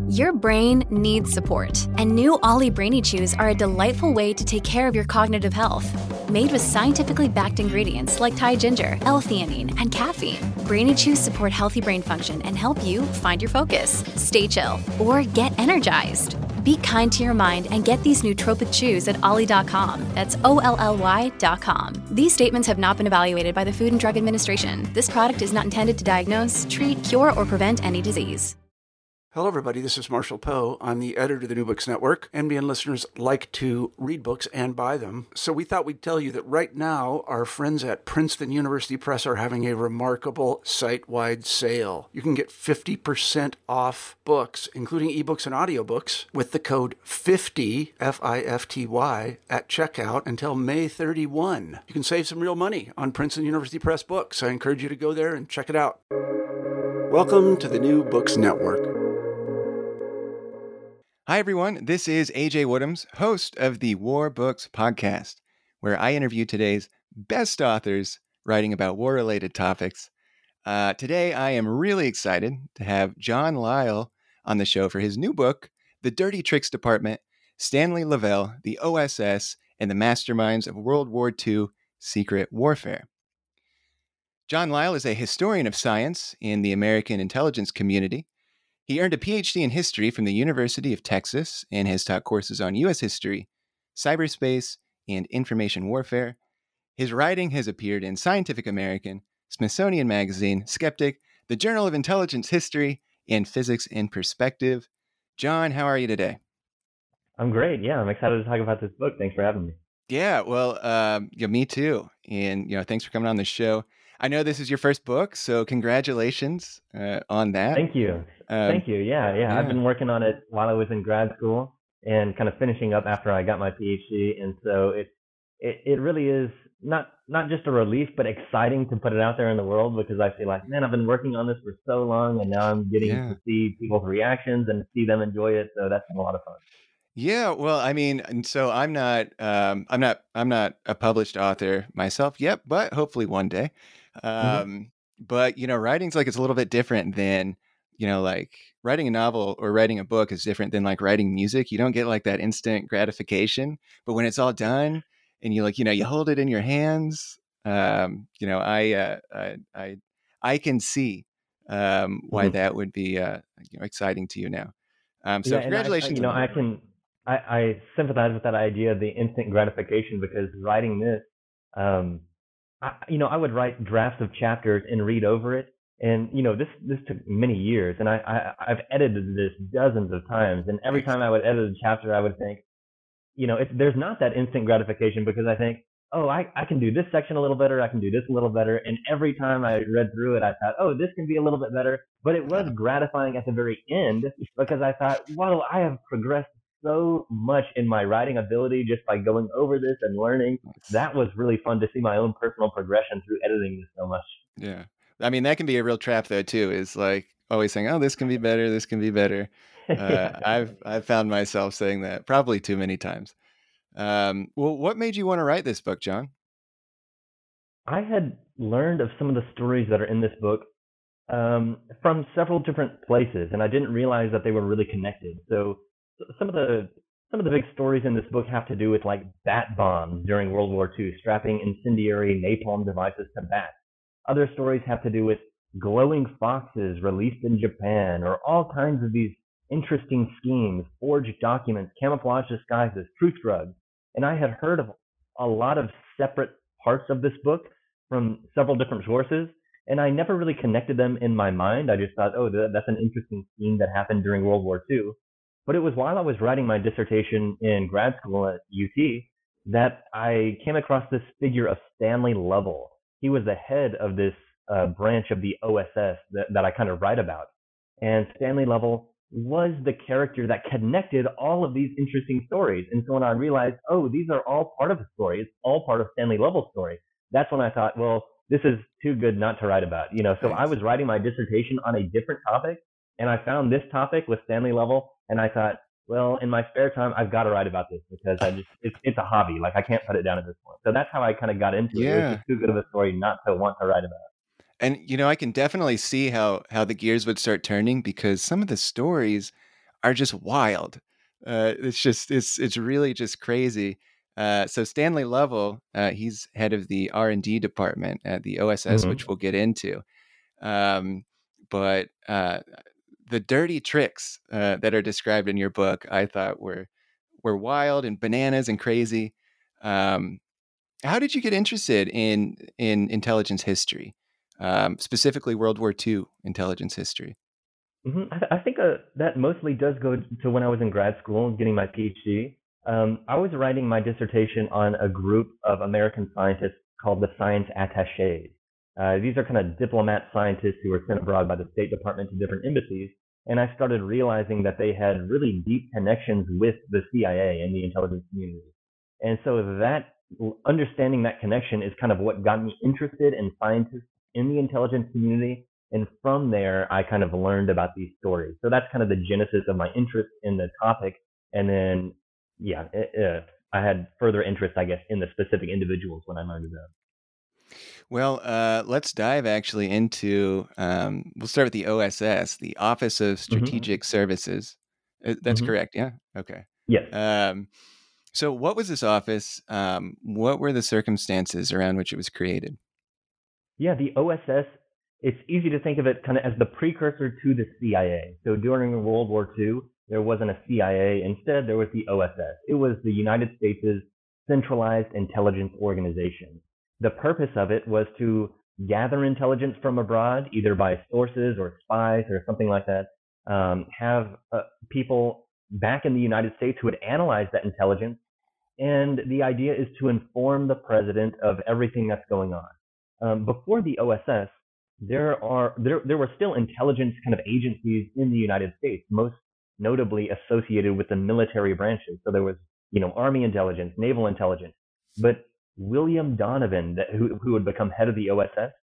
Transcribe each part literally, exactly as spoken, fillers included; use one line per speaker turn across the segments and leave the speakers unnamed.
Your brain needs support, and new Ollie Brainy Chews are a delightful way to take care of your cognitive health. Made with scientifically backed ingredients like Thai ginger, L-theanine, and caffeine, Brainy Chews support healthy brain function and help you find your focus, stay chill, or get energized. Be kind to your mind and get these nootropic chews at ollie dot com. That's O L L Y dot com. These statements have not been evaluated by the Food and Drug Administration. This product is not intended to diagnose, treat, cure, or prevent any disease.
Hello, everybody. This is Marshall Poe. I'm the editor of the New Books Network. N B N listeners like to read books and buy them. So we thought we'd tell you that right now, our friends at Princeton University Press are having a remarkable site-wide sale. You can get fifty percent off books, including ebooks and audiobooks, with the code fifty, F I F T Y, at checkout until May thirty-first. You can save some real money on Princeton University Press books. I encourage you to go there and check it out. Welcome to the New Books Network.
Hi, everyone. This is A J Woodhams, host of the War Books podcast, where I interview today's best authors writing about war-related topics. Uh, today, I am really excited to have John Lisle on the show for his new book, The Dirty Tricks Department, Stanley Lovell, the O S S, and the Masterminds of World War Two Secret Warfare. John Lisle is a historian of science in the American intelligence community. He earned a P H D in history from the University of Texas and has taught courses on U S history, cyberspace, and information warfare. His writing has appeared in Scientific American, Smithsonian Magazine, Skeptic, the Journal of Intelligence History, and Physics in Perspective. John, how are you today?
I'm great. Yeah, I'm excited to talk about this book. Thanks for having me.
Yeah, well, um, yeah, me too. And you know, thanks for coming on the show. I know this is your first book, so congratulations uh, on that.
Thank you. Um, Thank you. Yeah, yeah, yeah. I've been working on it while I was in grad school and kind of finishing up after I got my P H D. And so it, it, it really is not, not just a relief, but exciting to put it out there in the world, because I feel like, man, I've been working on this for so long, and now I'm getting yeah. to see people's reactions and see them enjoy it. So that's been a lot of fun.
Yeah, well, I mean, and so I'm not, um, I'm not, I'm not a published author myself yet, but hopefully one day. Um, mm-hmm. But you know, writing's like it's a little bit different than, you know, like writing a novel or writing a book is different than like writing music. You don't get like that instant gratification, but when it's all done and you like, you know, you hold it in your hands. Um, you know, I, uh, I, I, I can see um, why mm-hmm. that would be uh, you know, exciting to you now. Um, so
yeah,
congratulations.
I, you know, I can. I, I sympathize with that idea of the instant gratification, because writing this, um, I, you know, I would write drafts of chapters and read over it. And, you know, this, this took many years, and I, I, I've edited this dozens of times. And every time I would edit a chapter, I would think, you know, it's, there's not that instant gratification, because I think, oh, I, I can do this section a little better. I can do this a little better. And every time I read through it, I thought, oh, this can be a little bit better. But it was gratifying at the very end, because I thought, wow, I have progressed so much in my writing ability just by going over this and learning. That was really fun to see my own personal progression through editing this so much.
Yeah. I mean, that can be a real trap though, too, is like always saying, oh, this can be better. This can be better. Uh, I've, I've found myself saying that probably too many times. Um, well, what made you want to write this book, John?
I had learned of some of the stories that are in this book um, from several different places, and I didn't realize that they were really connected. So some of the some of the big stories in this book have to do with like bat bombs during World War Two, strapping incendiary napalm devices to bats. Other stories have to do with glowing foxes released in Japan, or all kinds of these interesting schemes, forged documents, camouflage disguises, truth drugs. And I had heard of a lot of separate parts of this book from several different sources, and I never really connected them in my mind. I just thought, oh, that's an interesting scheme that happened during World War Two. But it was while I was writing my dissertation in grad school at U T that I came across this figure of Stanley Lovell. He was the head of this uh, branch of the O S S that, that I kind of write about. And Stanley Lovell was the character that connected all of these interesting stories. And so when I realized, oh, these are all part of the story, it's all part of Stanley Lovell's story, that's when I thought, well, this is too good not to write about. You know, so I was writing my dissertation on a different topic, and I found this topic with Stanley Lovell, and I thought, well, in my spare time, I've got to write about this, because I just it's, it's a hobby. Like, I can't put it down at this point. So that's how I kind of got into it. Yeah. It was just too good of a story not to want to write about it.
And, you know, I can definitely see how, how the gears would start turning, because some of the stories are just wild. Uh, it's just it's it's really just crazy. Uh, so Stanley Lovell, uh, he's head of the R and D department at the O S S, mm-hmm. which we'll get into. Um, but uh, the dirty tricks uh, that are described in your book, I thought were were wild and bananas and crazy. Um, how did you get interested in in intelligence history, um, specifically World War Two intelligence history?
Mm-hmm. I, th- I think uh, that mostly does go to when I was in grad school getting my PhD. Um, I was writing my dissertation on a group of American scientists called the Science Attachés. Uh, these are kind of diplomat scientists who were sent abroad by the State Department to different embassies. And I started realizing that they had really deep connections with the C I A and the intelligence community. And so that understanding that connection is kind of what got me interested in scientists in the intelligence community. And from there, I kind of learned about these stories. So that's kind of the genesis of my interest in the topic. And then, yeah, it, uh, I had further interest, I guess, in the specific individuals when I learned about them.
Well, uh, let's dive actually into, um, we'll start with the O S S, the Office of Strategic mm-hmm. Services. That's mm-hmm. correct, yeah? Okay.
Yes.
Um, so what was this office? Um, what were the circumstances around which it was created?
Yeah, the O S S, it's easy to think of it kind of as the precursor to the C I A. So during World War Two, there wasn't a C I A. Instead, there was the O S S. It was the United States' centralized intelligence organization. The purpose of it was to gather intelligence from abroad, either by sources or spies or something like that, um, have uh, people back in the United States who would analyze that intelligence. And the idea is to inform the president of everything that's going on. Um, before the O S S, there are there there were still intelligence kind of agencies in the United States, most notably associated with the military branches. So there was, you know, Army intelligence, naval intelligence. But William Donovan, that, who, who would become head of the O S S,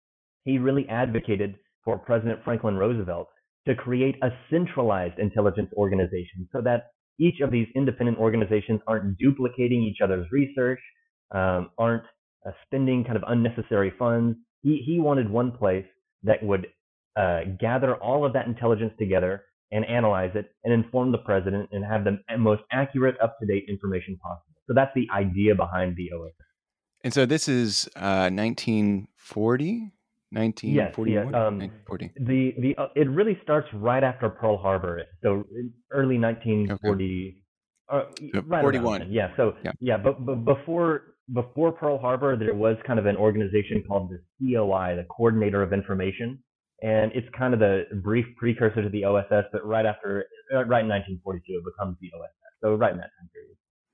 he really advocated for President Franklin Roosevelt to create a centralized intelligence organization so that each of these independent organizations aren't duplicating each other's research, um, aren't uh, spending kind of unnecessary funds. He, he wanted one place that would uh, gather all of that intelligence together and analyze it and inform the president and have the most accurate, up-to-date information possible. So that's the idea behind the O S S.
And so this is uh, nineteen forty? nineteen forty-one?
Yes, yes. Um,
nineteen forty.
The, the, uh, it really starts right after Pearl Harbor. So early nineteen forty. Okay. Uh, right
forty-one.
Yeah, so yeah, yeah but, but before before Pearl Harbor, there was kind of an organization called the C O I, the Coordinator of Information. And it's kind of the brief precursor to the O S S, but right after, right in nineteen forty-two, it becomes the O S S. So right in that time period.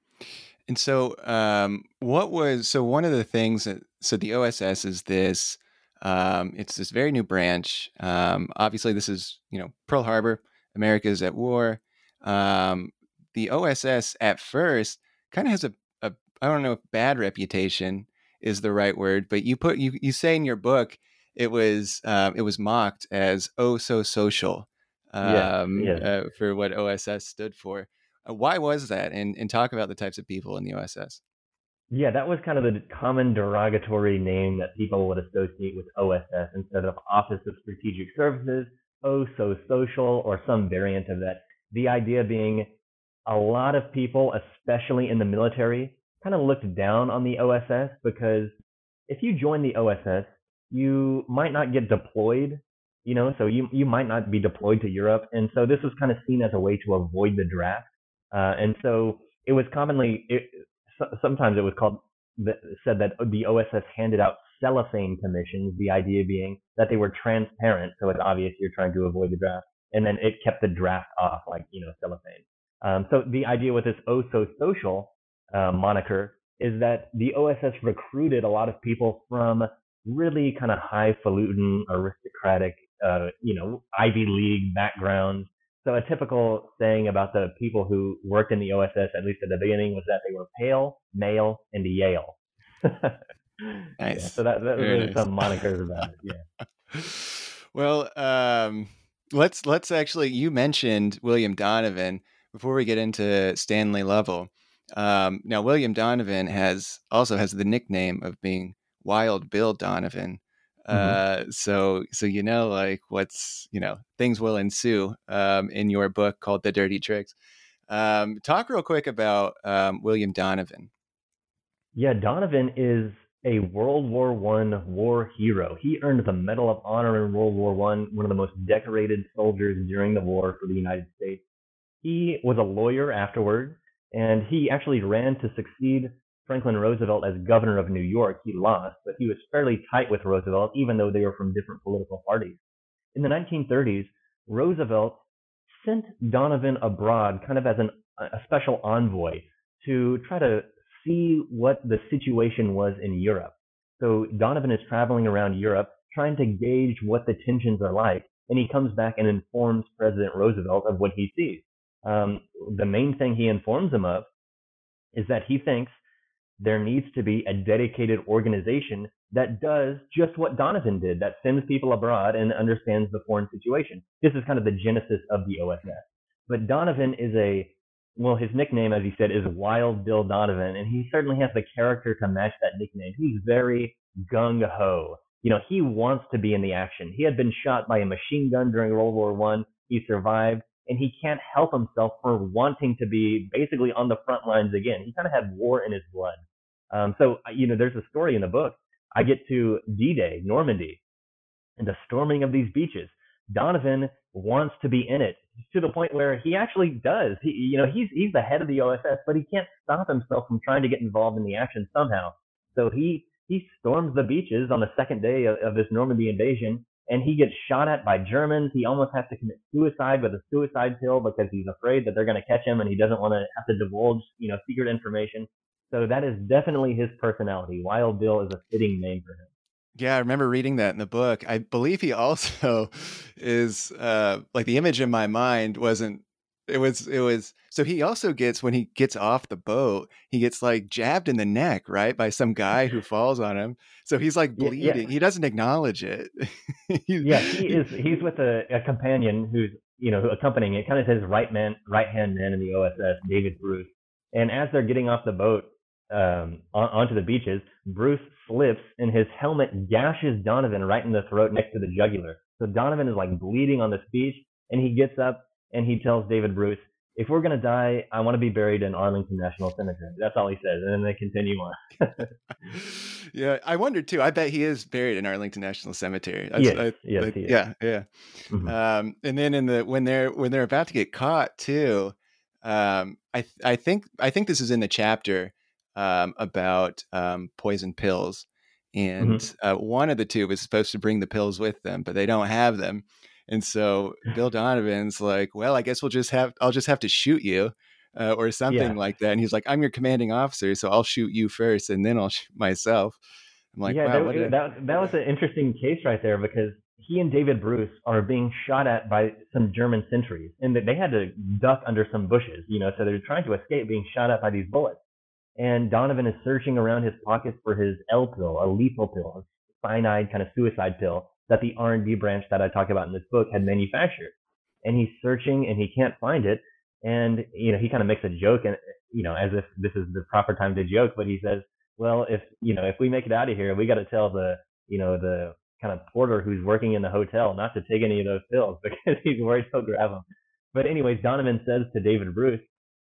And so um, what was, so one of the things that, so the O S S is this, um, it's this very new branch. Um, obviously this is, you know, Pearl Harbor, America's at war. Um, the O S S at first kind of has a, a, I don't know if bad reputation is the right word, but you put, you, you say in your book, it was, um, it was mocked as oh so social um,
yeah, yeah.
Uh, for what O S S stood for. Uh, why was that? And, and talk about the types of people in the O S S.
Yeah, that was kind of the common derogatory name that people would associate with O S S instead of Office of Strategic Services, oh so social, or some variant of that. The idea being a lot of people, especially in the military, kind of looked down on the O S S because if you join the O S S, you might not get deployed, you know, so you, you might not be deployed to Europe. And so this was kind of seen as a way to avoid the draft. Uh, and so it was commonly, it, so, sometimes it was called, said that the O S S handed out cellophane commissions, the idea being that they were transparent, so it's obvious you're trying to avoid the draft. And then it kept the draft off, like, you know, cellophane. Um, so the idea with this oh so social uh, moniker is that the O S S recruited a lot of people from really kind of highfalutin, aristocratic, uh, you know, Ivy League backgrounds. So a typical saying about the people who worked in the O S S, at least at the beginning, was that they were pale, male, and Yale.
Nice.
Yeah, so that, that was nice. Some monikers about it. Yeah.
Well, um, let's let's actually. You mentioned William Donovan before we get into Stanley Lovell. Um, now, William Donovan has also has the nickname of being Wild Bill Donovan.
Mm-hmm.
Uh, so so you know, like what's you know things will ensue um, in your book called The Dirty Tricks. Um, talk real quick about um, William Donovan.
Yeah, Donovan is a World War One war hero. He earned the Medal of Honor in World War One, one of the most decorated soldiers during the war for the United States. He was a lawyer afterwards, and he actually ran to succeed Franklin Roosevelt as governor of New York. He lost, but he was fairly tight with Roosevelt, even though they were from different political parties. In the nineteen thirties, Roosevelt sent Donovan abroad kind of as an, a special envoy to try to see what the situation was in Europe. So Donovan is traveling around Europe trying to gauge what the tensions are like, and he comes back and informs President Roosevelt of what he sees. Um, the main thing he informs him of is that he thinks there needs to be a dedicated organization that does just what Donovan did, that sends people abroad and understands the foreign situation. This is kind of the genesis of the O S S. But Donovan is a, well, his nickname, as he said, is Wild Bill Donovan, and he certainly has the character to match that nickname. He's very gung-ho. You know, he wants to be in the action. He had been shot by a machine gun during World War One. He survived, and he can't help himself for wanting to be basically on the front lines again. He kind of had war in his blood. Um, so, you know, there's a story in the book. I get to D-Day, Normandy, and the storming of these beaches. Donovan wants to be in it to the point where he actually does. He, you know, he's he's the head of the O S S, but he can't stop himself from trying to get involved in the action somehow. So he he storms the beaches on the second day of, of this Normandy invasion, and he gets shot at by Germans. He almost has to commit suicide with a suicide pill because he's afraid that they're going to catch him, and he doesn't want to have to divulge, you know, secret information. So that is definitely his personality. Wild Bill is a fitting name for him.
Yeah, I remember reading that in the book. I believe he also is uh, like the image in my mind wasn't. It was. It was. So he also gets when he gets off the boat, he gets like jabbed in the neck, right, by some guy who falls on him. So he's like bleeding. Yeah, yeah. He doesn't acknowledge it.
Yeah, he is. He's with a, a companion who's you know accompanying it, kind of his right man, right hand man in the O S S, David Bruce. And as they're getting off the boat um, on, onto the beaches, Bruce slips and his helmet gashes Donovan right in the throat next to the jugular. So Donovan is like bleeding on this beach, and he gets up and he tells David Bruce, "If we're going to die, I want to be buried in Arlington National Cemetery." That's all he says. And then they continue on.
Yeah, I wondered too. I bet he is buried in Arlington National Cemetery. I,
yes,
I,
yes,
I,
he is.
Yeah, yeah.
Mm-hmm.
Um, and then in the when they're when they're about to get caught too, um, I I think I think this is in the chapter um, about um, poison pills, and mm-hmm. uh, one of the two was supposed to bring the pills with them, but they don't have them. And so Bill Donovan's like, well, I guess we'll just have, I'll just have to shoot you uh, or something yeah. like that. And he's like, I'm your commanding officer, so I'll shoot you first and then I'll shoot myself. I'm like,
yeah,
wow,
that,
what a...
that, that was an interesting case right there because he and David Bruce are being shot at by some German sentries and they had to duck under some bushes, you know, so they're trying to escape being shot at by these bullets. And Donovan is searching around his pockets for his L pill, a lethal pill, a cyanide kind of suicide pill that the R and D branch that I talk about in this book had manufactured. And he's searching and he can't find it. And, you know, he kind of makes a joke and, you know, as if this is the proper time to joke, but he says, well, if, you know, if we make it out of here, we got to tell the, you know, the kind of porter who's working in the hotel not to take any of those pills because he's worried he'll grab them. But anyways, Donovan says to David Bruce,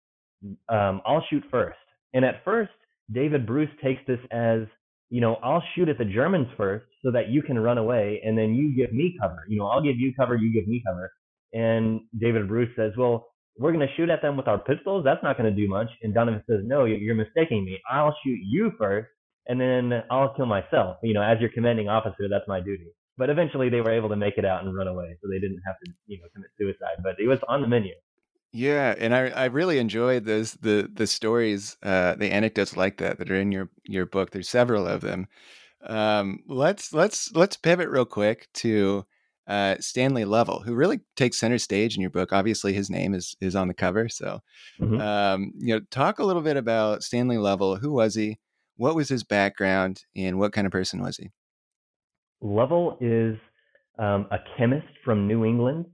um, I'll shoot first. And at first, David Bruce takes this as, you know, I'll shoot at the Germans first so that you can run away and then you give me cover. You know, I'll give you cover, you give me cover. And David Bruce says, well, we're going to shoot at them with our pistols. That's not going to do much. And Donovan says, no, you're mistaking me. I'll shoot you first and then I'll kill myself. You know, as your commanding officer, that's my duty. But eventually they were able to make it out and run away. So they didn't have to, you know, commit suicide, but it was on the menu.
Yeah, and I I really enjoyed those the the stories, uh, the anecdotes like that that are in your your book. There's several of them. Um, let's let's let's pivot real quick to uh, Stanley Lovell, who really takes center stage in your book. Obviously, his name is is on the cover. So, mm-hmm. um, you know, talk a little bit about Stanley Lovell. Who was he? What was his background, and what kind of person was he?
Lovell is um, a chemist from New England.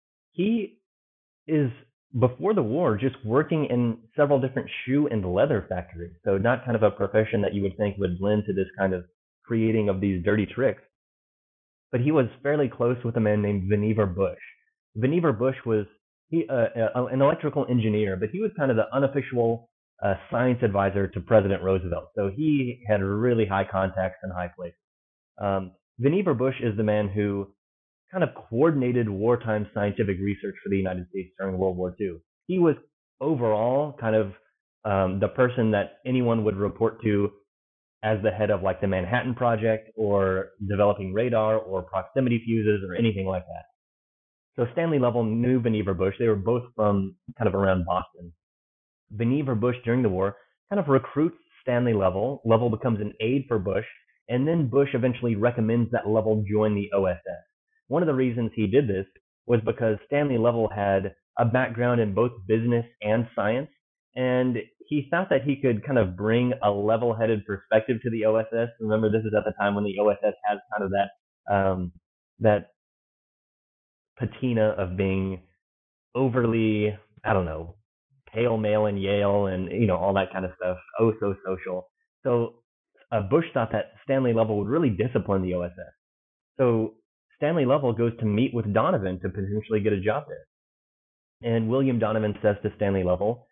He is, before the war, just working in several different shoe and leather factories. So not kind of a profession that you would think would lend to this kind of creating of these dirty tricks. but he was fairly close with a man named Vannevar Bush. Vannevar Bush was he uh, uh, an electrical engineer, but he was kind of the unofficial uh, science advisor to President Roosevelt. So he had really high contacts and high places. Um, Vannevar Bush is the man who kind of coordinated wartime scientific research for the United States during World War Two. He was overall kind of um, the person that anyone would report to as the head of like the Manhattan Project or developing radar or proximity fuses or anything like that. So Stanley Lovell knew Vannevar Bush. They were both from kind of around Boston. Vannevar Bush during the war kind of recruits Stanley Lovell. Lovell becomes an aide for Bush, and then Bush eventually recommends that Lovell join the O S S. One of the reasons he did this was because Stanley Lovell had a background in both business and science, and he thought that he could kind of bring a level-headed perspective to the O S S. Remember, this is at the time when the O S S has kind of that um, that patina of being overly, I don't know, pale male in Yale and, you know, all that kind of stuff, oh so social. So uh, Bush thought that Stanley Lovell would really discipline the O S S. So Stanley Lovell goes to meet with Donovan to potentially get a job there. And William Donovan says to Stanley Lovell,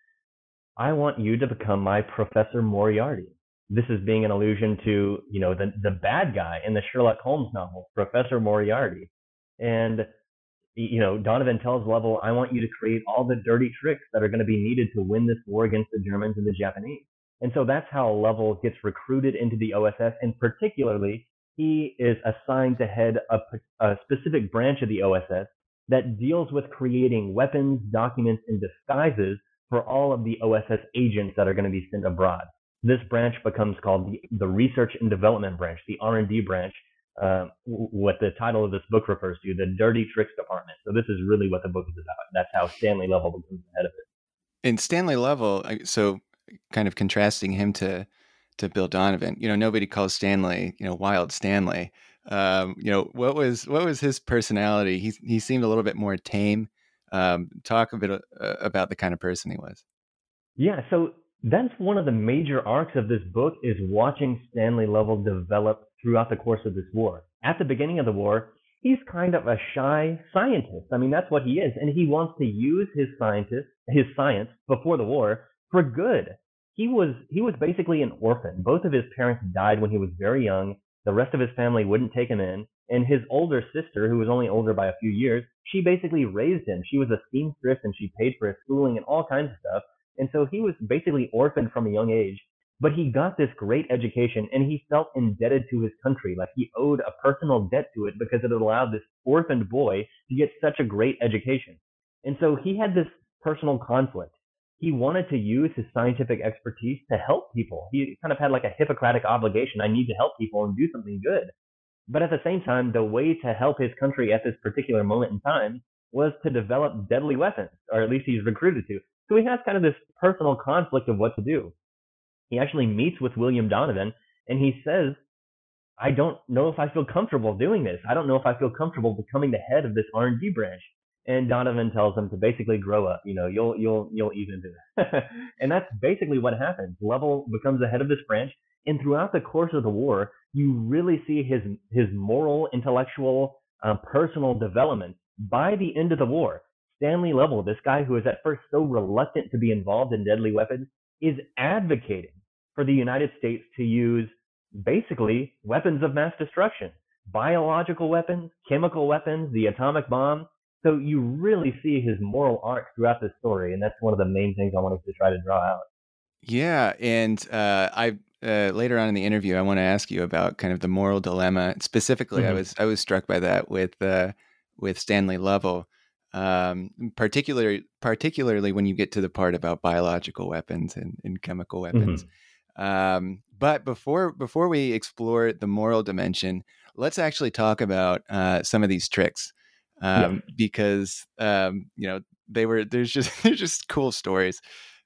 I want you to become my Professor Moriarty. This is being an allusion to, you know, the, the bad guy in the Sherlock Holmes novel, Professor Moriarty. And, you know, Donovan tells Lovell, I want you to create all the dirty tricks that are going to be needed to win this war against the Germans and the Japanese. And so that's how Lovell gets recruited into the O S S, and particularly he is assigned to head a, a specific branch of the O S S that deals with creating weapons, documents, and disguises for all of the O S S agents that are going to be sent abroad. This branch becomes called the, the Research and Development Branch, the R and D branch, uh, what the title of this book refers to, the Dirty Tricks Department. So this is really what the book is about. That's how Stanley Lovell becomes the head of it.
And Stanley Lovell, so kind of contrasting him to to Bill Donovan, you know, nobody calls Stanley, you know, Wild Stanley. Um, you know, what was what was his personality? He he seemed a little bit more tame. Um, talk a bit uh, about the kind of person he was.
Yeah, so that's one of the major arcs of this book, is watching Stanley Lovell develop throughout the course of this war. At the beginning of the war, he's kind of a shy scientist. I mean, that's what he is, and he wants to use his scientist, his science before the war for good. He was he was basically an orphan. Both of his parents died when he was very young. The rest of his family wouldn't take him in. And his older sister, who was only older by a few years, she basically raised him. She was a seamstress and she paid for his schooling and all kinds of stuff. And so he was basically orphaned from a young age. But he got this great education and he felt indebted to his country. Like he owed a personal debt to it because it allowed this orphaned boy to get such a great education. And so he had this personal conflict. He wanted to use his scientific expertise to help people. He kind of had like a Hippocratic obligation. I need to help people and do something good. But at the same time, the way to help his country at this particular moment in time was to develop deadly weapons, or at least he's recruited to. So he has kind of this personal conflict of what to do. He actually meets with William Donovan and he says, I don't know if I feel comfortable doing this. I don't know if I feel comfortable becoming the head of this R and D branch. And Donovan tells him to basically grow up. You know, you'll you'll you'll ease into it. And that's basically what happens. Lovell becomes the head of this branch, and throughout the course of the war, you really see his his moral, intellectual, uh, personal development. By the end of the war, Stanley Lovell, this guy who is at first so reluctant to be involved in deadly weapons, is advocating for the United States to use basically weapons of mass destruction, biological weapons, chemical weapons, the atomic bomb. So you really see his moral arc throughout this story, and that's one of the main things I wanted to try to draw out.
Yeah, and uh, I uh, later on in the interview, I want to ask you about kind of the moral dilemma. Specifically, mm-hmm. I was I was struck by that with uh, with Stanley Lovell, um, particularly particularly when you get to the part about biological weapons and, and chemical weapons. Mm-hmm. Um, but before before we explore the moral dimension, let's actually talk about uh, some of these tricks. Um, yeah. Because, um, you know, they were, there's just, there's just cool stories.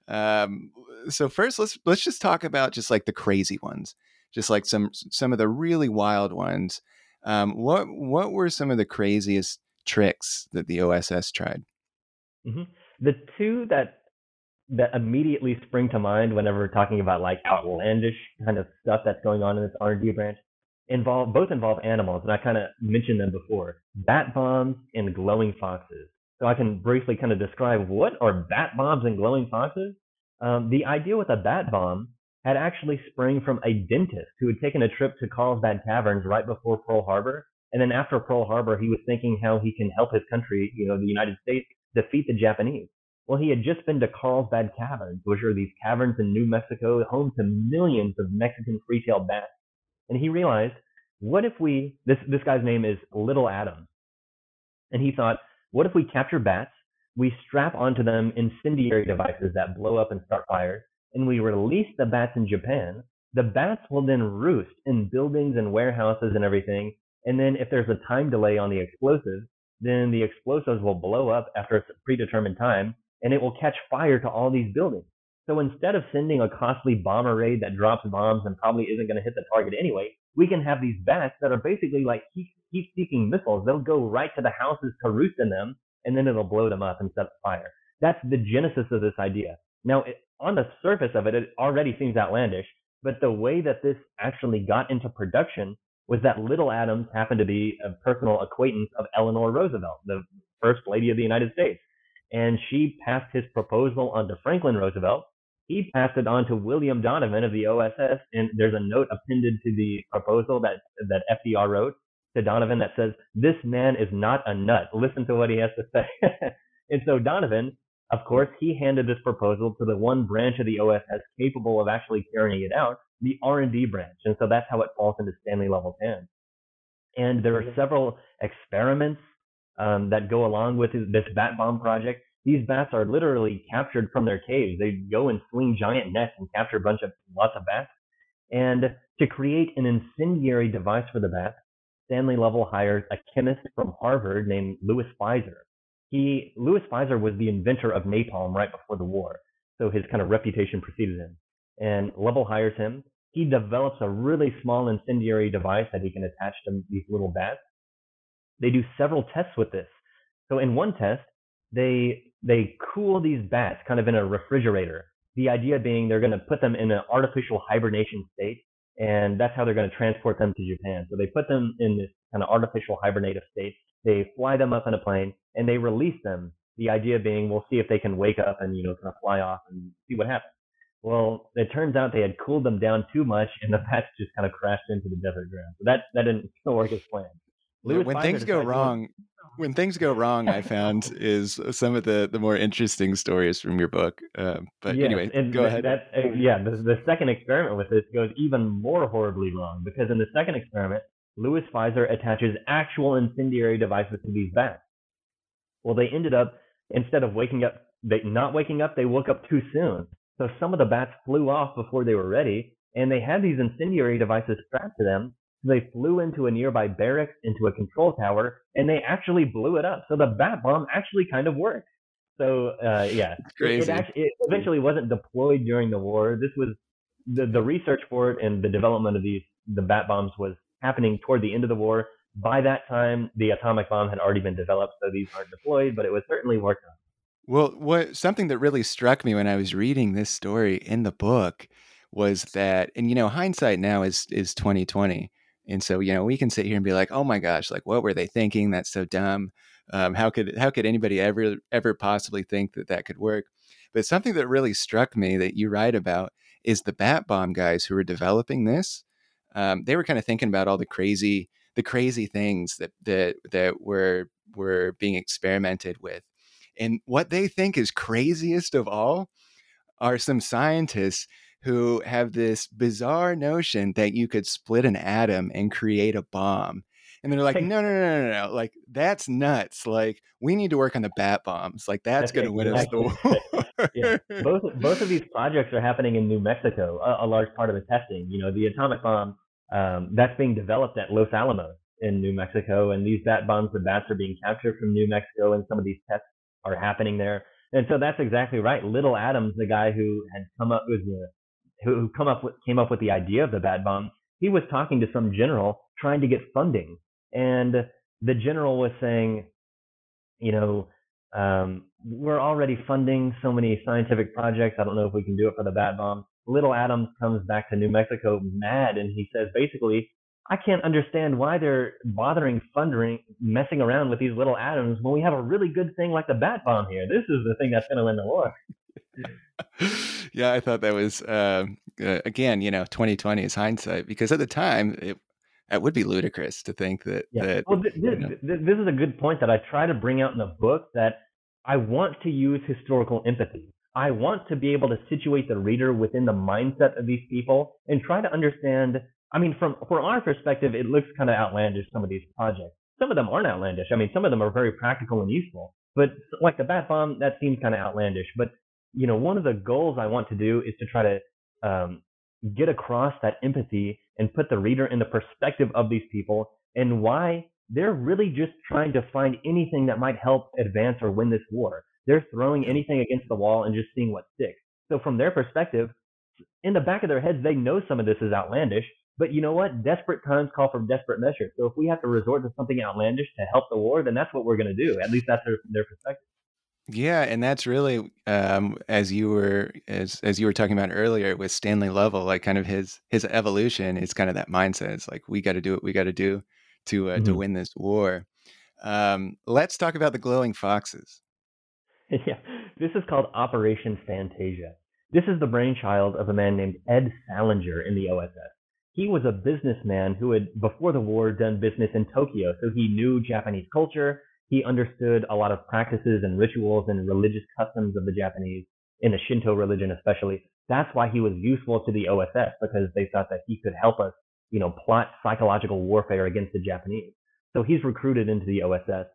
Um, so first let's, let's just talk about just like the crazy ones, just like some, some of the really wild ones. Um, what, what were some of the craziest tricks that the O S S tried?
Mm-hmm. The two that, that immediately spring to mind whenever we're talking about like outlandish kind of stuff that's going on in this R and D branch. involve both involve animals, and I kind of mentioned them before: bat bombs and glowing foxes. So I can briefly kind of describe what are bat bombs and glowing foxes. Um, the idea with a bat bomb had actually sprung from a dentist who had taken a trip to Carlsbad Caverns right before Pearl Harbor. And then after Pearl Harbor, he was thinking how he can help his country, you know, the United States, defeat the Japanese. Well, he had just been to Carlsbad Caverns, which are these caverns in New Mexico, home to millions of Mexican free-tailed bats. And he realized, what if we, this, this guy's name is Little Adams. And he thought, what if we capture bats, we strap onto them incendiary devices that blow up and start fires, and we release the bats in Japan. The bats will then roost in buildings and warehouses and everything. And then if there's a time delay on the explosives, then the explosives will blow up after a predetermined time, and it will catch fire to all these buildings. So instead of sending a costly bomber raid that drops bombs and probably isn't going to hit the target anyway, we can have these bats that are basically like heat-seeking missiles. They'll go right to the houses to roost in them, and then it'll blow them up and set fire. That's the genesis of this idea. Now, it, on the surface of it, it already seems outlandish, but the way that this actually got into production was that Little Adams happened to be a personal acquaintance of Eleanor Roosevelt, the First Lady of the United States. And she passed his proposal on to Franklin Roosevelt. He passed it on to William Donovan of the O S S, and there's a note appended to the proposal that, that F D R wrote to Donovan that says, "This man is not a nut. Listen to what he has to say." And so Donovan, of course, he handed this proposal to the one branch of the O S S capable of actually carrying it out, the R and D branch. And so that's how it falls into Stanley Lovell's hands. And there are several experiments um, that go along with this bat bomb project. These bats are literally captured from their caves. They go and swing giant nets and capture a bunch of lots of bats. And to create an incendiary device for the bats, Stanley Lovell hires a chemist from Harvard named Louis Pfizer. He, Louis Pfizer was the inventor of napalm right before the war, so his kind of reputation preceded him. And Lovell hires him. He develops a really small incendiary device that he can attach to these little bats. They do several tests with this. So in one test, they they cool these bats kind of in a refrigerator. The idea being they're going to put them in an artificial hibernation state, and that's how they're going to transport them to Japan. So they put them in this kind of artificial hibernative state. They fly them up in a plane, and they release them. The idea being, we'll see if they can wake up and, you know, kind of fly off and see what happens. Well, it turns out they had cooled them down too much, and the bats just kind of crashed into the desert ground. So that that didn't work as planned.
Louis when Pfizer things go wrong, when things go wrong, I found is some of the, the more interesting stories from your book. Uh, but yes, anyway, go
that,
ahead.
That, uh, yeah, the, the second experiment with this goes even more horribly wrong, because in the second experiment, Louis Pfizer attaches actual incendiary devices to these bats. Well, they ended up, instead of waking up, they not waking up, they woke up too soon. So some of the bats flew off before they were ready, and they had these incendiary devices strapped to them. So they flew into a nearby barracks, into a control tower, and they actually blew it up. So the bat bomb actually kind of worked. So uh, yeah,
crazy.
It, it, actually, it eventually wasn't deployed during the war. This was the the research for it, and the development of these the bat bombs was happening toward the end of the war. By that time, the atomic bomb had already been developed, so these aren't deployed, but it was certainly worked on.
Well, what something that really struck me when I was reading this story in the book was that, and you know, hindsight now is is twenty twenty, and so you know we can sit here and be like, oh my gosh, like what were they thinking? That's so dumb. Um, how could how could anybody ever ever possibly think that that could work? But something that really struck me that you write about is the bat bomb guys who were developing this. Um, they were kind of thinking about all the crazy the crazy things that that that were were being experimented with. And what they think is craziest of all are some scientists who have this bizarre notion that you could split an atom and create a bomb. And they're like, no, no, no, no, no. Like, that's nuts. Like, we need to work on the bat bombs. Like, that's, that's going to win us the war.
Yeah. Both, both of these projects are happening in New Mexico, a, a large part of the testing. You know, the atomic bomb, um, that's being developed at Los Alamos in New Mexico. And these bat bombs, the bats are being captured from New Mexico, and some of these tests are happening there. And so that's exactly right. Little Adams, the guy who had come up with the, who come up with, came up with the idea of the bat bomb, he was talking to some general trying to get funding. And the general was saying, you know, um, we're already funding so many scientific projects. I don't know if we can do it for the bat bomb. Little Adams comes back to New Mexico mad, and he says, basically, I can't understand why they're bothering funding, messing around with these little atoms when we have a really good thing like the bat bomb here. This is the thing that's going to win the war.
Yeah, I thought that was, uh, uh, again, you know, twenty twenty is hindsight, because at the time, it, it would be ludicrous to think that,
Yeah.
that
Well, th-
you
th-
know,
th- this is a good point that I try to bring out in the book, that I want to use historical empathy. I want to be able to situate the reader within the mindset of these people and try to understand. I mean, from from our perspective, it looks kind of outlandish, some of these projects. Some of them aren't outlandish. I mean, some of them are very practical and useful. But like the bat bomb, that seems kind of outlandish. But you know, one of the goals I want to do is to try to um, get across that empathy and put the reader in the perspective of these people and why they're really just trying to find anything that might help advance or win this war. They're throwing anything against the wall and just seeing what sticks. So from their perspective, in the back of their heads, they know some of this is outlandish, but you know what? Desperate times call for desperate measures. So if we have to resort to something outlandish to help the war, then that's what we're going to do. At least that's their, their perspective.
yeah, and that's really, um, as you were as as you were talking about earlier with Stanley Lovell, like kind of his his evolution is kind of that mindset. It's like, we got to do what we got to do to uh, to
Mm-hmm.
win this war. Um, let's talk about the glowing foxes.
Yeah, this is called Operation Fantasia. This is the brainchild of a man named Ed Salinger in the O S S. He was a businessman who had, before the war, done business in Tokyo, so he knew Japanese culture. He understood a lot of practices and rituals and religious customs of the Japanese, in the Shinto religion especially. That's why he was useful to the O S S, because they thought that he could help us, you know, plot psychological warfare against the Japanese. So he's recruited into the O S S.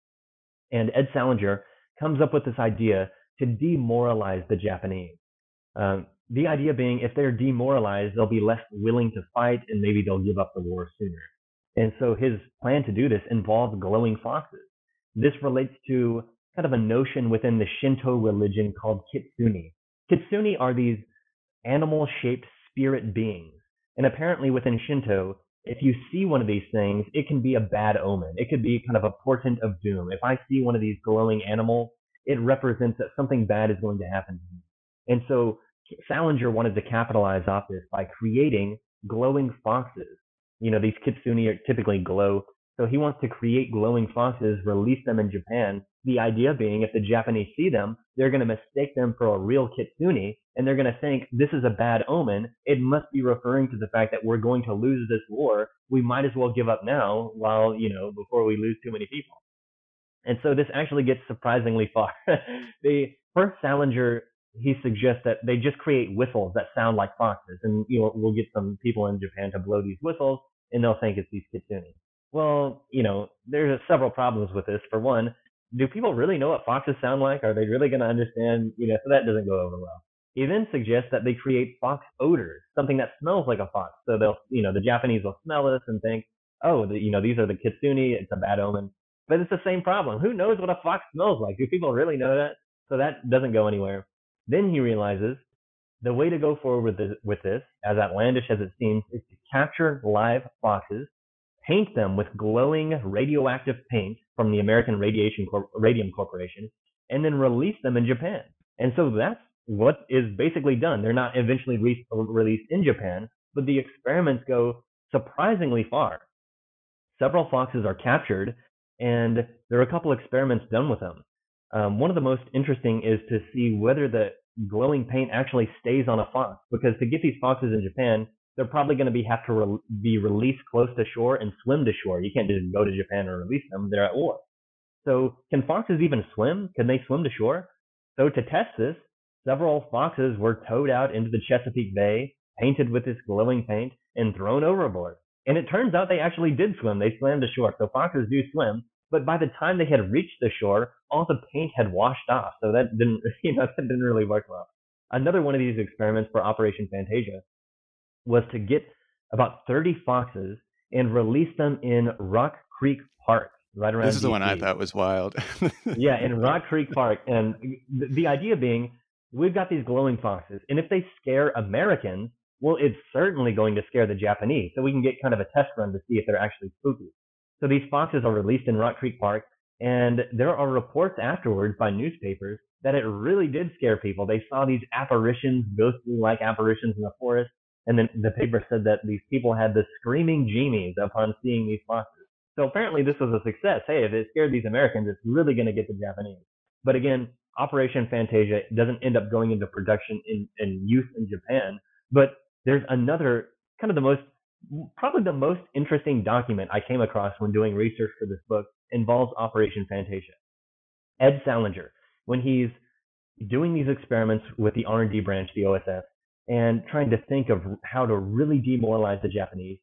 And Ed Salinger comes up with this idea to demoralize the Japanese. Um, the idea being, if they're demoralized, they'll be less willing to fight and maybe they'll give up the war sooner. And so his plan to do this involved glowing foxes. This relates to kind of a notion within the Shinto religion called kitsune. Kitsune are these animal-shaped spirit beings. And apparently within Shinto, if you see one of these things, it can be a bad omen. It could be kind of a portent of doom. If I see one of these glowing animals, it represents that something bad is going to happen to me. And so Salinger wanted to capitalize off this by creating glowing foxes. You know, these kitsune are typically glow. So he wants to create glowing foxes, release them in Japan. The idea being, if the Japanese see them, they're going to mistake them for a real kitsune, and they're going to think this is a bad omen. It must be referring to the fact that we're going to lose this war. We might as well give up now, while, you know, before we lose too many people. And so this actually gets surprisingly far. They first Salinger, he suggests that they just create whistles that sound like foxes, and you know, we'll get some people in Japan to blow these whistles, and they'll think it's these kitsune. Well, you know, there's several problems with this. For one, do people really know what foxes sound like? Are they really going to understand? You know, so that doesn't go over well. He then suggests that they create fox odors, something that smells like a fox. So they'll, you know, the Japanese will smell this and think, oh, the, you know, these are the kitsune. It's a bad omen. But it's the same problem. Who knows what a fox smells like? Do people really know that? So that doesn't go anywhere. Then he realizes the way to go forward with this, with this, as outlandish as it seems, is to capture live foxes, paint them with glowing radioactive paint from the American Radiation Cor- Radium Corporation, and then release them in Japan. And so that's what is basically done. They're not eventually re- released in Japan, but the experiments go surprisingly far. Several foxes are captured, and there are a couple experiments done with them. Um, one of the most interesting is to see whether the glowing paint actually stays on a fox, because to get these foxes in Japan, they're probably going to be have to re- be released close to shore and swim to shore. You can't just go to Japan and release them. They're at war. So can foxes even swim? Can they swim to shore? So to test this, several foxes were towed out into the Chesapeake Bay, painted with this glowing paint, and thrown overboard. And it turns out they actually did swim. They swam to shore. So foxes do swim. But by the time they had reached the shore, all the paint had washed off. So that didn't, you know, that didn't really work well. Another one of these experiments for Operation Fantasia was to get about thirty foxes and release them in Rock Creek Park, right around
This is the
D C.
one I thought was wild.
Yeah, in Rock Creek Park. And the, the idea being, we've got these glowing foxes, and if they scare Americans, well, it's certainly going to scare the Japanese. So we can get kind of a test run to see if they're actually spooky. So these foxes are released in Rock Creek Park, and there are reports afterwards by newspapers that it really did scare people. They saw these apparitions, ghostly-like apparitions in the forest. And then the paper said that these people had the screaming genies upon seeing these foxes. So apparently this was a success. Hey, if it scared these Americans, it's really going to get the Japanese. But again, Operation Fantasia doesn't end up going into production in, in use in Japan. But there's another, kind of the most, probably the most interesting document I came across when doing research for this book involves Operation Fantasia. Ed Salinger, when he's doing these experiments with the R and D branch, the O S S, and trying to think of how to really demoralize the Japanese,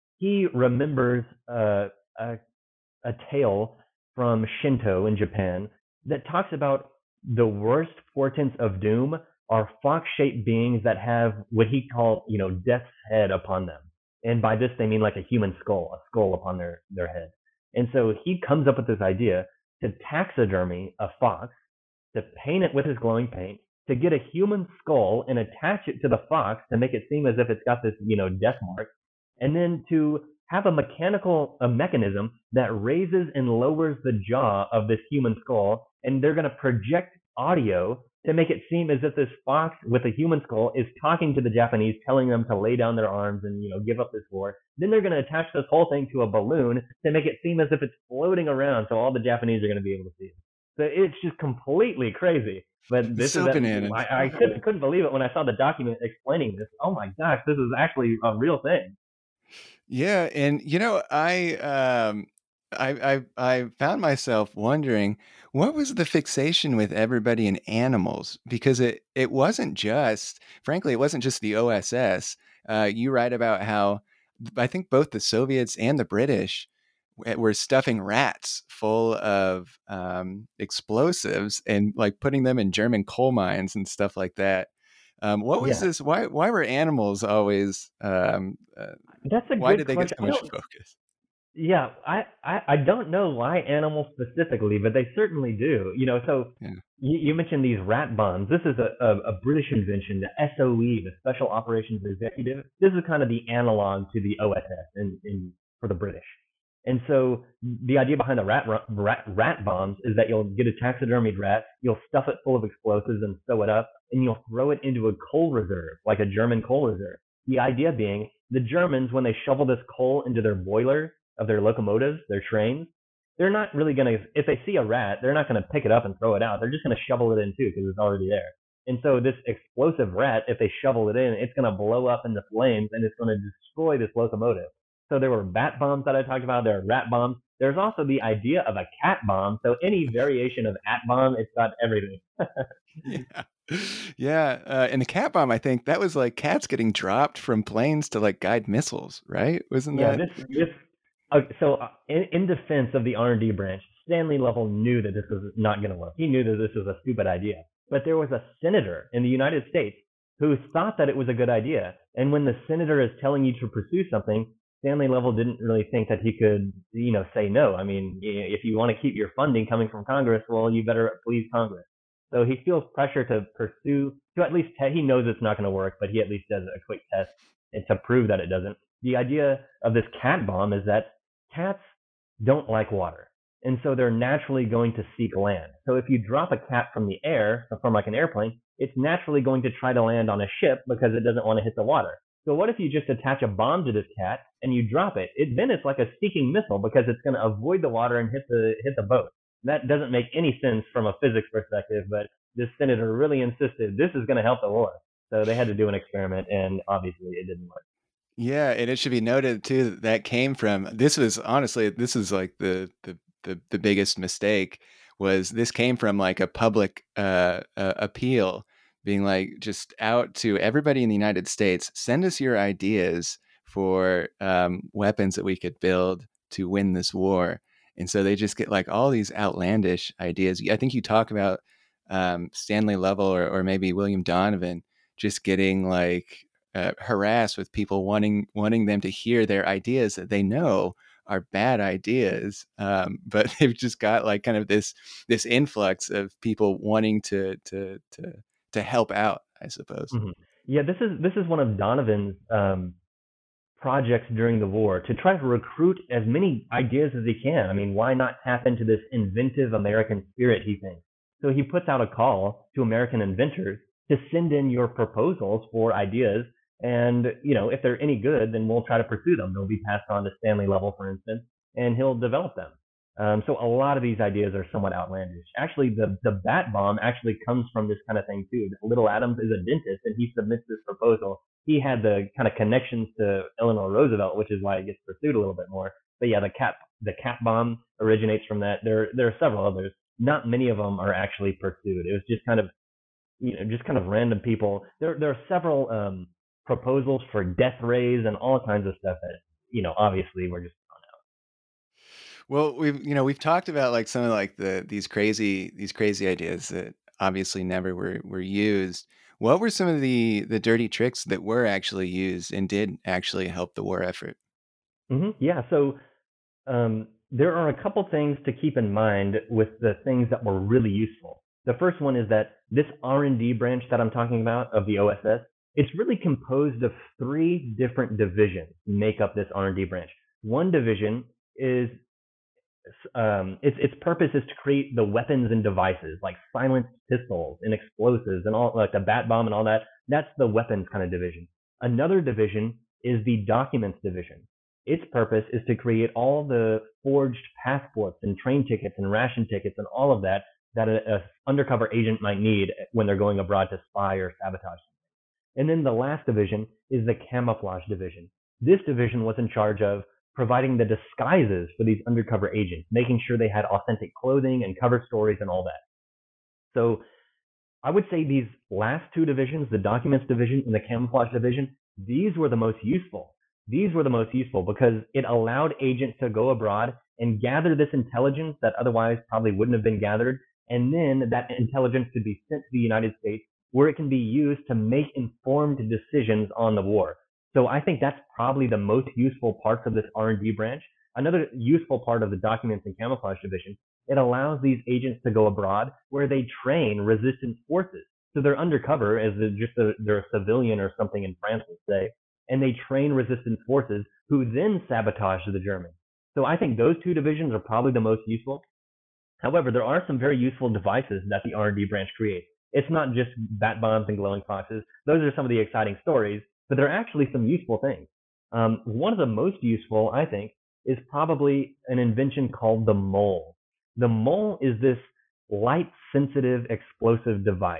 he remembers uh, a, a tale from Shinto in Japan that talks about the worst portents of doom are fox-shaped beings that have what he called, you know, death's head upon them. And by this, they mean like a human skull, a skull upon their, their head. And so he comes up with this idea to taxidermy a fox, to paint it with his glowing paint, to get a human skull and attach it to the fox to make it seem as if it's got this, you know, death mark, and then to have a mechanical a mechanism that raises and lowers the jaw of this human skull, and they're going to project audio to make it seem as if this fox with a human skull is talking to the Japanese, telling them to lay down their arms and, you know, give up this war. Then they're going to attach this whole thing to a balloon to make it seem as if it's floating around, so all the Japanese are going to be able to see it. So it's just completely crazy. But this
so
is
bananas.
I, I couldn't, couldn't believe it when I saw the document explaining this. Oh my gosh, this is actually a real thing.
Yeah, and you know, I um I I I found myself wondering what was the fixation with everybody in animals, because it it wasn't just, frankly, it wasn't just the O S S. Uh, you write about how I think both the Soviets and the British were stuffing rats full of um, explosives and like putting them in German coal mines and stuff like that. Um, what was
Yeah.
this? Why why were animals always? Um, uh,
That's a
why
good
did they get so
question.
much focus?
Yeah, I, I, I don't know why animals specifically, but they certainly do. You know, so
Yeah.
you, you mentioned these rat bombs. This is a, a, a British invention, the S O E, the Special Operations Executive. This is kind of the analog to the O S S in, in for the British. And so the idea behind the rat, rat rat bombs is that you'll get a taxidermied rat, you'll stuff it full of explosives and sew it up, and you'll throw it into a coal reserve, like a German coal reserve. The idea being the Germans, when they shovel this coal into their boilers of their locomotives, their trains, they're not really going to, if they see a rat, they're not going to pick it up and throw it out. They're just going to shovel it in too because it's already there. And so this explosive rat, if they shovel it in, it's going to blow up into flames and it's going to destroy this locomotive. So there were bat bombs that I talked about. There are rat bombs. There's also the idea of a cat bomb. So any variation of at bomb, it's got everything.
Yeah. Yeah. Uh, and the cat bomb, I think that was like cats getting dropped from planes to like guide missiles, right? Wasn't
Yeah,
that?
this, this, okay, so uh, in, in defense of the R and D branch, Stanley Lovell knew that this was not going to work. He knew that this was a stupid idea. But there was a senator in the United States who thought that it was a good idea. And when the senator is telling you to pursue something, Stanley Lovell didn't really think that he could, you know, say no. I mean, if you want to keep your funding coming from Congress, well, you better please Congress. So he feels pressure to pursue, to at least, te- he knows it's not going to work, but he at least does a quick test to prove that it doesn't. The idea of this cat bomb is that cats don't like water. And so they're naturally going to seek land. So if you drop a cat from the air, from like an airplane, it's naturally going to try to land on a ship because it doesn't want to hit the water. So what if you just attach a bomb to this cat and you drop it? It then it's like a seeking missile because it's going to avoid the water and hit the hit the boat. That doesn't make any sense from a physics perspective, but this senator really insisted this is going to help the war. So they had to do an experiment, and obviously it didn't work.
Yeah, and it should be noted too that that came from, this was honestly, this is like the the the, the biggest mistake, was this came from like a public uh, uh, appeal, being like just out to everybody in the United States, send us your ideas for um, weapons that we could build to win this war. And so they just get like all these outlandish ideas. I think you talk about um, Stanley Lovell or, or maybe William Donovan just getting like uh, harassed with people wanting wanting them to hear their ideas that they know are bad ideas, um, but they've just got like kind of this this influx of people wanting to to to to help out, I suppose.
Mm-hmm. Yeah, this is this is one of Donovan's um, projects during the war, to try to recruit as many ideas as he can. I mean, why not tap into this inventive American spirit, he thinks. So he puts out a call to American inventors to send in your proposals for ideas And, you know, if they're any good, then we'll try to pursue them. They'll be passed on to Stanley Level, for instance, and he'll develop them. Um, so a lot of these ideas are somewhat outlandish. Actually, the, the bat bomb actually comes from this kind of thing too. Little Adams is a dentist and he submits this proposal. He had the kind of connections to Eleanor Roosevelt, which is why it gets pursued a little bit more. But yeah, the cat the cat bomb originates from that. There there are several others. Not many of them are actually pursued. It was just kind of you know just kind of random people. There there are several um, proposals for death rays and all kinds of stuff that you know obviously we're just
Well, we've you know we've talked about like some of like the these crazy these crazy ideas that obviously never were were used. What were some of the the dirty tricks that were actually used and did actually help the war effort?
Mm-hmm. Yeah. So um, there are a couple things to keep in mind with the things that were really useful. The first one is that this R and D branch that I'm talking about of the O S S, it's really composed of three different divisions make up this R and D branch. One division is um, its its purpose is to create the weapons and devices like silenced pistols and explosives and all like the bat bomb and all that. That's the weapons kind of division. Another division is the documents division. Its purpose is to create all the forged passports and train tickets and ration tickets and all of that that a, a undercover agent might need when they're going abroad to spy or sabotage. And then the last division is the camouflage division. This division was in charge of providing the disguises for these undercover agents, making sure they had authentic clothing and cover stories and all that. So I would say these last two divisions, the documents division and the camouflage division, these were the most useful. These were the most useful because it allowed agents to go abroad and gather this intelligence that otherwise probably wouldn't have been gathered. And then that intelligence could be sent to the United States where it can be used to make informed decisions on the war. So I think that's probably the most useful parts of this R and D branch. Another useful part of the documents and camouflage division, it allows these agents to go abroad where they train resistance forces. So they're undercover as just a, they're a civilian or something in France, let's say, and they train resistance forces who then sabotage the Germans. So I think those two divisions are probably the most useful. However, there are some very useful devices that the R and D branch creates. It's not just bat bombs and glowing foxes. Those are some of the exciting stories, but there are actually some useful things. Um, one of the most useful, I think, is probably an invention called the mole. The mole is this light-sensitive explosive device.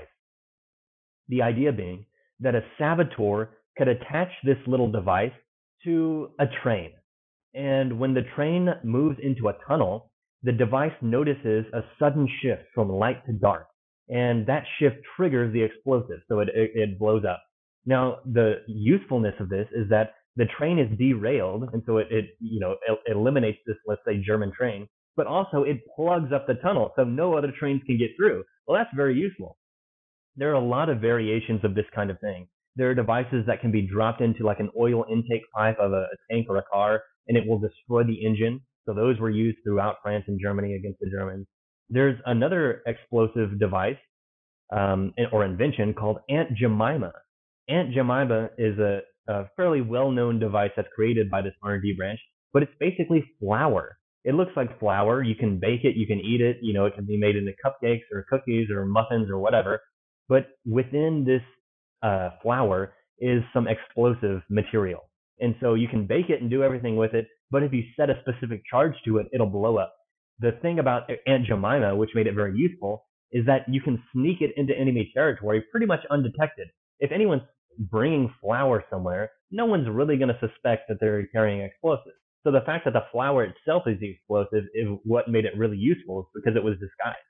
The idea being that a saboteur could attach this little device to a train. And when the train moves into a tunnel, the device notices a sudden shift from light to dark. And that shift triggers the explosive, so it, it, it blows up. Now, the usefulness of this is that the train is derailed, and so it, it you know it, it eliminates this, let's say, German train, but also it plugs up the tunnel, so no other trains can get through. Well, that's very useful. There are a lot of variations of this kind of thing. There are devices that can be dropped into like an oil intake pipe of a, a tank or a car, and it will destroy the engine. So those were used throughout France and Germany against the Germans. There's another explosive device um, or invention called Aunt Jemima. Aunt Jemima is a, a fairly well-known device that's created by this R and D branch, but it's basically flour. It looks like flour. You can bake it, you can eat it. You know, it can be made into cupcakes or cookies or muffins or whatever. But within this uh, flour is some explosive material. And so you can bake it and do everything with it, but if you set a specific charge to it, it'll blow up. The thing about Aunt Jemima, which made it very useful, is that you can sneak it into enemy territory pretty much undetected. If anyone's bringing flour somewhere, no one's really going to suspect that they're carrying explosives. So the fact that the flour itself is the explosive is what made it really useful, because it was disguised.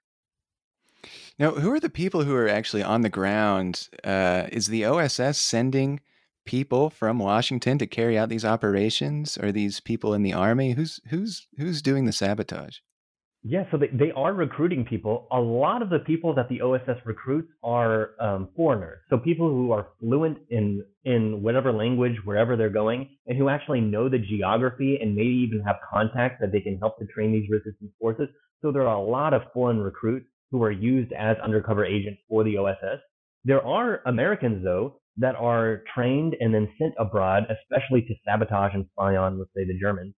Now, who are the people who are actually on the ground? Uh, is the O S S sending people from Washington to carry out these operations? Are these people in the army? Who's who's who's doing the sabotage?
Yeah, so they, they are recruiting people. A lot of the people that the O S S recruits are um, foreigners. So people who are fluent in, in whatever language, wherever they're going, and who actually know the geography and maybe even have contacts that they can help to train these resistance forces. So there are a lot of foreign recruits who are used as undercover agents for the O S S. There are Americans, though, that are trained and then sent abroad, especially to sabotage and spy on, let's say, the Germans.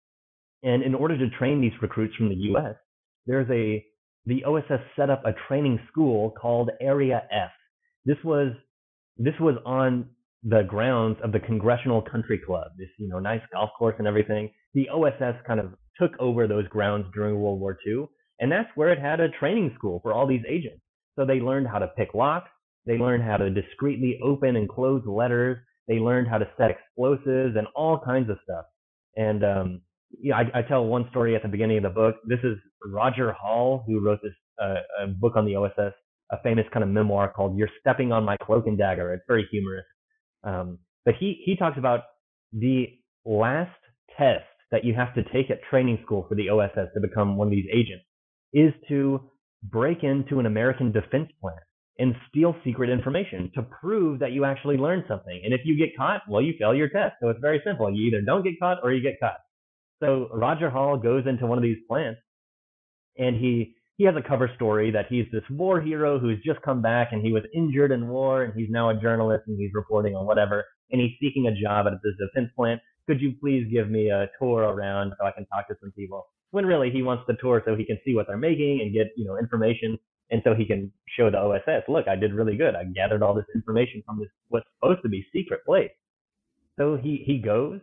And in order to train these recruits from the U S, there's a the O S S set up a training school called Area F. This was this was on the grounds of the Congressional Country Club, this, you know, nice golf course and everything. The O S S kind of took over those grounds during World War Two, and that's where it had a training school for all these agents. So they learned how to pick locks, they learned how to discreetly open and close letters, they learned how to set explosives and all kinds of stuff. And um, yeah, I, I tell one story at the beginning of the book. This is Roger Hall, who wrote this uh, a book on the O S S, a famous kind of memoir called "You're Stepping on My Cloak and Dagger." It's very humorous. Um, but he, he talks about the last test that you have to take at training school for the O S S to become one of these agents is to break into an American defense plant and steal secret information to prove that you actually learned something. And if you get caught, well, you fail your test. So it's very simple. You either don't get caught or you get caught. So Roger Hall goes into one of these plants, and he he has a cover story that he's this war hero who's just come back and he was injured in war and he's now a journalist and he's reporting on whatever, and he's seeking a job at this defense plant. Could you please give me a tour around so I can talk to some people? When really he wants the tour so he can see what they're making and get, you know, information, and so he can show the O S S, look, I did really good. I gathered all this information from this what's supposed to be secret place. So he he goes.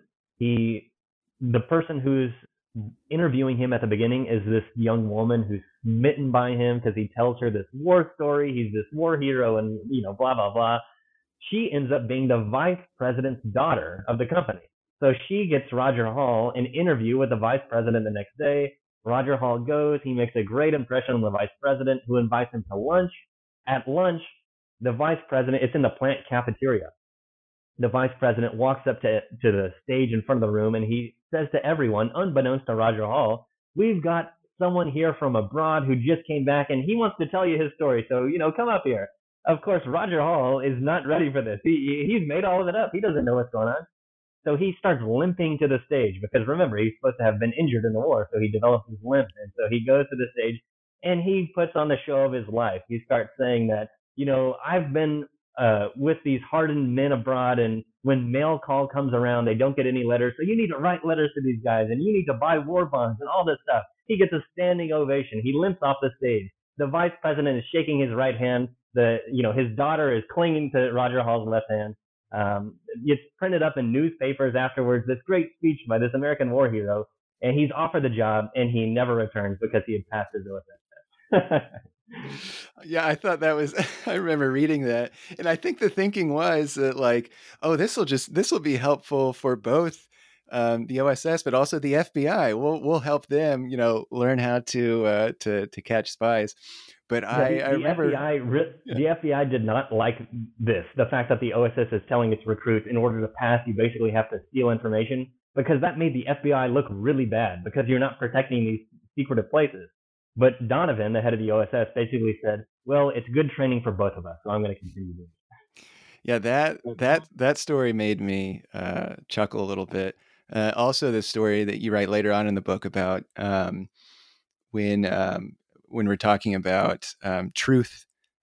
He the person who's interviewing him at the beginning is this young woman who's smitten by him because he tells her this war story. He's this war hero, and you know, blah blah blah. She ends up being the vice president's daughter of the company. So she gets Roger Hall an interview with the vice president the next day. Roger Hall goes. He makes a great impression on the vice president, who invites him to lunch. At lunch, the vice president, it's in the plant cafeteria. The vice president walks up to, to the stage in front of the room, and he says to everyone, unbeknownst to Roger Hall, we've got someone here from abroad who just came back, and he wants to tell you his story. So, you know, come up here. Of course, Roger Hall is not ready for this. He, he's made all of it up. He doesn't know what's going on. So he starts limping to the stage because, remember, he's supposed to have been injured in the war, so he develops his limp. And so he goes to the stage, and he puts on the show of his life. He starts saying that, you know, I've been uh, with these hardened men abroad, and when mail call comes around, they don't get any letters. So you need to write letters to these guys, and you need to buy war bonds and all this stuff. He gets a standing ovation. He limps off the stage. The vice president is shaking his right hand. The, you know, his daughter is clinging to Roger Hall's left hand. Um, it's printed up in newspapers afterwards, this great speech by this American war hero, and he's offered the job, and he never returns because he had passed his O S S test.
Yeah, I thought that was, I remember reading that. And I think the thinking was that, like, oh, this will just, this will be helpful for both um, the O S S, but also the F B I. We'll, we'll help them, you know, learn how to, uh, to, to catch spies. But yeah, I,
the,
I remember
F B I,
yeah.
the F B I did not like this, the fact that the O S S is telling its recruits, in order to pass, you basically have to steal information, because that made the F B I look really bad because you're not protecting these secretive places. But Donovan, the head of the O S S, basically said, well, it's good training for both of us, so I'm going to continue doing it.
Yeah, that that that story made me uh, chuckle a little bit. Uh, also, the story that you write later on in the book about um, when um, when we're talking about um, truth.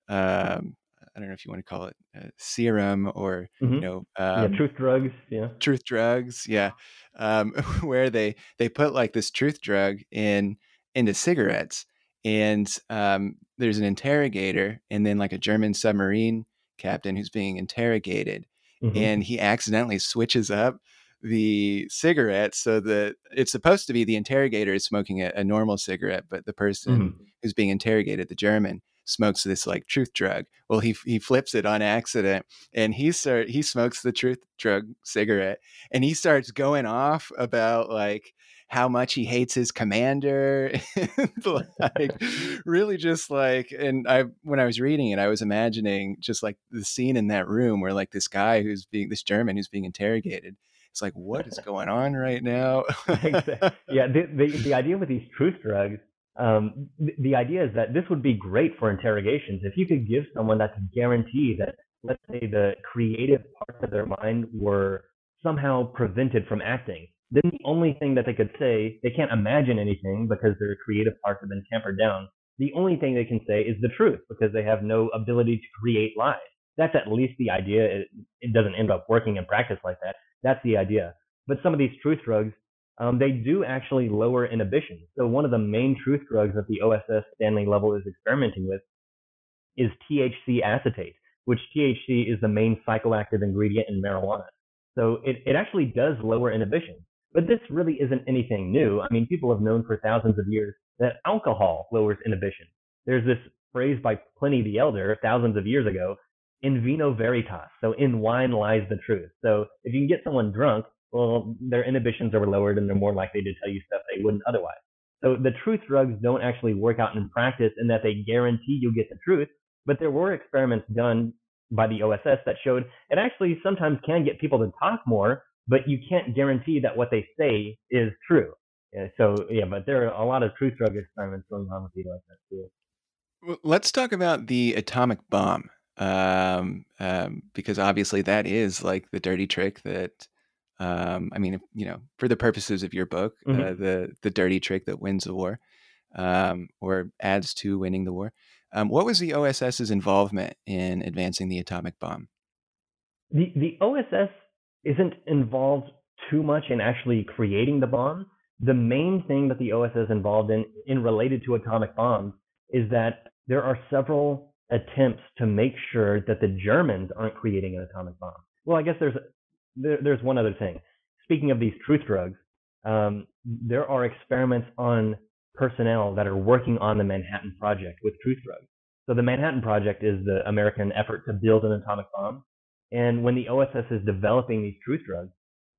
Um, I don't know if you want to call it uh, serum or
mm-hmm.
you know, um,
yeah, truth drugs. Yeah,
truth drugs. Yeah, um, where they they put like this truth drug in into cigarettes, and um, there's an interrogator, and then like a German submarine captain who's being interrogated, mm-hmm. and he accidentally switches up the cigarette so that it's supposed to be the interrogator is smoking a, a normal cigarette, but the person mm-hmm. who's being interrogated, the German, smokes this like truth drug. Well, he he flips it on accident, and he start he smokes the truth drug cigarette, and he starts going off about like how much he hates his commander, like really just like, and I, when I was reading it, I was imagining just like the scene in that room where like this guy who's being, this German who's being interrogated. It's like, what is going on right now?
Yeah. The, the, the idea with these truth drugs, um, the, the idea is that this would be great for interrogations. If you could give someone that could guarantee that, let's say, the creative parts of their mind were somehow prevented from acting, then the only thing that they could say, they can't imagine anything because their creative parts have been tampered down. The only thing they can say is the truth because they have no ability to create lies. That's at least the idea. It, it doesn't end up working in practice like that. That's the idea. But some of these truth drugs, um, they do actually lower inhibition. So one of the main truth drugs that the O S S Stanley Lovell is experimenting with is T H C acetate. which T H C is the main psychoactive ingredient in marijuana. So it, it actually does lower inhibition. But this really isn't anything new. I mean, people have known for thousands of years that alcohol lowers inhibition. There's this phrase by Pliny the Elder thousands of years ago, in vino veritas. So in wine lies the truth. So if you can get someone drunk, well, their inhibitions are lowered and they're more likely to tell you stuff they wouldn't otherwise. So the truth drugs don't actually work out in practice in that they guarantee you get the truth, but there were experiments done by the O S S that showed it actually sometimes can get people to talk more, but you can't guarantee that what they say is true. Yeah, so yeah, but there are a lot of truth drug experiments going on with the O S S too.
Well, let's talk about the atomic bomb, um, um, because obviously that is like the dirty trick that, um, I mean, you know, for the purposes of your book, mm-hmm. uh, the the dirty trick that wins the war, um, or adds to winning the war. Um, what was the O S S's involvement in advancing the atomic bomb?
The the O S S isn't involved too much in actually creating the bomb. The main thing that the O S S is involved in, in related to atomic bombs, is that there are several attempts to make sure that the Germans aren't creating an atomic bomb. Well, I guess there's there, there's one other thing. Speaking of these truth drugs, um, there are experiments on personnel that are working on the Manhattan Project with truth drugs. So the Manhattan Project is the American effort to build an atomic bomb. And when the O S S is developing these truth drugs,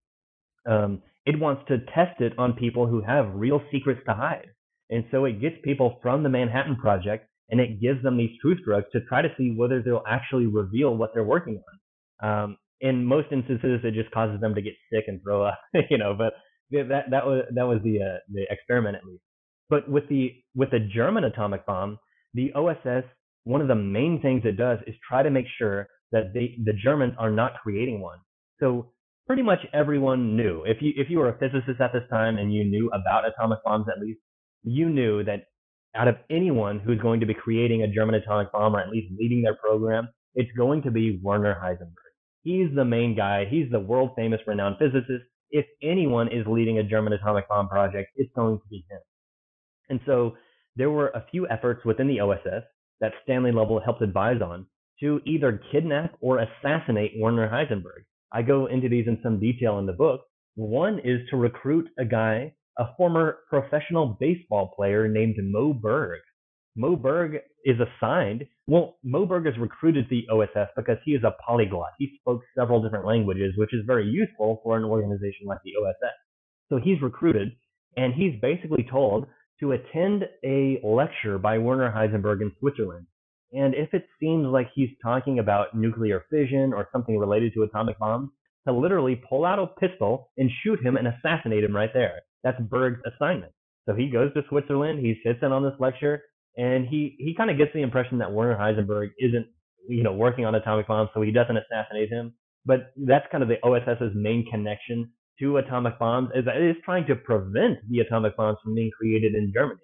um, it wants to test it on people who have real secrets to hide. And so it gets people from the Manhattan Project and it gives them these truth drugs to try to see whether they'll actually reveal what they're working on. Um, in most instances, it just causes them to get sick and throw up, you know, but that, that was, that was the, uh, the experiment at least. But with the, with the German atomic bomb, the O S S, one of the main things it does is try to make sure that they, the Germans are not creating one. So pretty much everyone knew. If you if you were a physicist at this time and you knew about atomic bombs at least, you knew that out of anyone who's going to be creating a German atomic bomb or at least leading their program, it's going to be Werner Heisenberg. He's the main guy. He's the world famous renowned physicist. If anyone is leading a German atomic bomb project, it's going to be him. And so there were a few efforts within the O S S that Stanley Lovell helped advise on to either kidnap or assassinate Werner Heisenberg. I go into these in some detail in the book. One is to recruit a guy, a former professional baseball player named Moe Berg. Moe Berg is assigned, well, Moe Berg is recruited to the O S S because he is a polyglot. He spoke several different languages, which is very useful for an organization like the O S S. So he's recruited, and he's basically told to attend a lecture by Werner Heisenberg in Switzerland. And if it seems like he's talking about nuclear fission or something related to atomic bombs, to literally pull out a pistol and shoot him and assassinate him right there. That's Berg's assignment. So he goes to Switzerland, he sits in on this lecture, and he, he kind of gets the impression that Werner Heisenberg isn't, you know, working on atomic bombs, so he doesn't assassinate him. But that's kind of the O S S's main connection to atomic bombs, is that it is trying to prevent the atomic bombs from being created in Germany.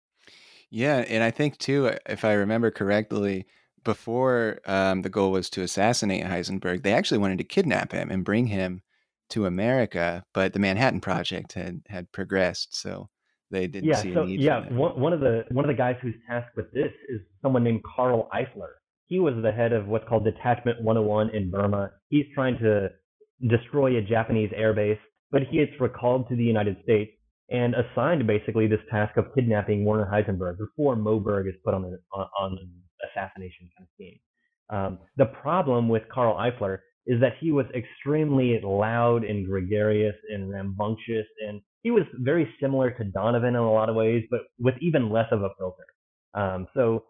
Yeah, and I think too, if I remember correctly, before um, the goal was to assassinate Heisenberg, they actually wanted to kidnap him and bring him to America, but the Manhattan Project had had progressed, so they didn't
yeah,
see
so,
a need
yeah,
for that.
One, one of the one of the guys who's tasked with this is someone named Karl Eifler. He was the head of what's called Detachment one oh one in Burma. He's trying to destroy a Japanese airbase, but he gets recalled to the United States and assigned basically this task of kidnapping Werner Heisenberg before Moe Berg is put on, the, on, on an assassination kind of scheme. Um, the problem with Karl Eifler is that he was extremely loud and gregarious and rambunctious, and he was very similar to Donovan in a lot of ways, but with even less of a filter. Um, so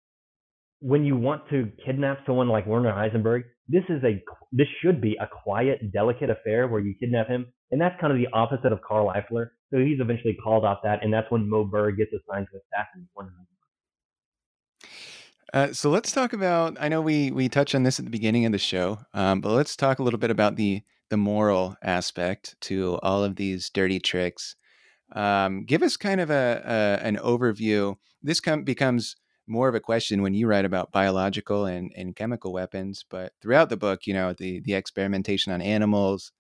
when you want to kidnap someone like Werner Heisenberg, this is a this should be a quiet, delicate affair where you kidnap him, and that's kind of the opposite of Karl Eifler. So he's eventually called off that, and that's when Moe Berg gets assigned to assassinate Werner Heisenberg.
Uh, so let's talk about. I know we we touched on this at the beginning of the show, um, but let's talk a little bit about the the moral aspect to all of these dirty tricks. Um, give us kind of a, a an overview. This com- becomes more of a question when you write about biological and, and chemical weapons, but throughout the book, you know, the the experimentation on animals,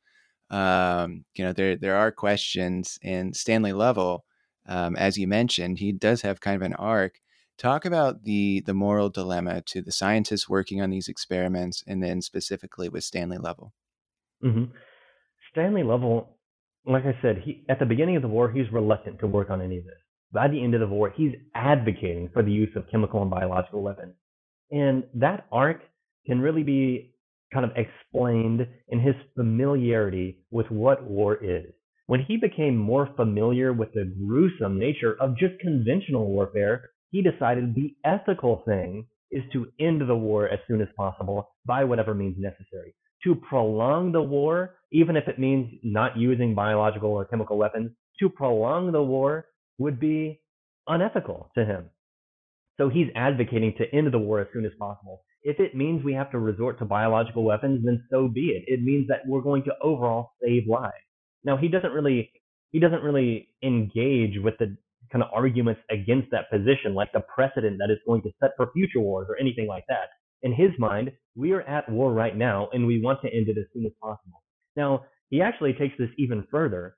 um, you know, there there are questions, and Stanley Lovell, um, as you mentioned, he does have kind of an arc Talk about the the moral dilemma to the scientists working on these experiments, and then specifically with Stanley Lovell.
hmm Stanley Lovell, like I said, he at the beginning of the war, he's reluctant to work on any of this. By the end of the war, he's advocating for the use of chemical and biological weapons. And that arc can really be kind of explained in his familiarity with what war is. When he became more familiar with the gruesome nature of just conventional warfare, he decided the ethical thing is to end the war as soon as possible by whatever means necessary. To prolong the war, even if it means not using biological or chemical weapons, to prolong the war would be unethical to him. So he's advocating to end the war as soon as possible. If it means we have to resort to biological weapons, then so be it. It means that we're going to overall save lives. Now he doesn't really he doesn't really engage with the kind of arguments against that position, like the precedent that it's going to set for future wars or anything like that. In his mind, we are at war right now and we want to end it as soon as possible. Now, he actually takes this even further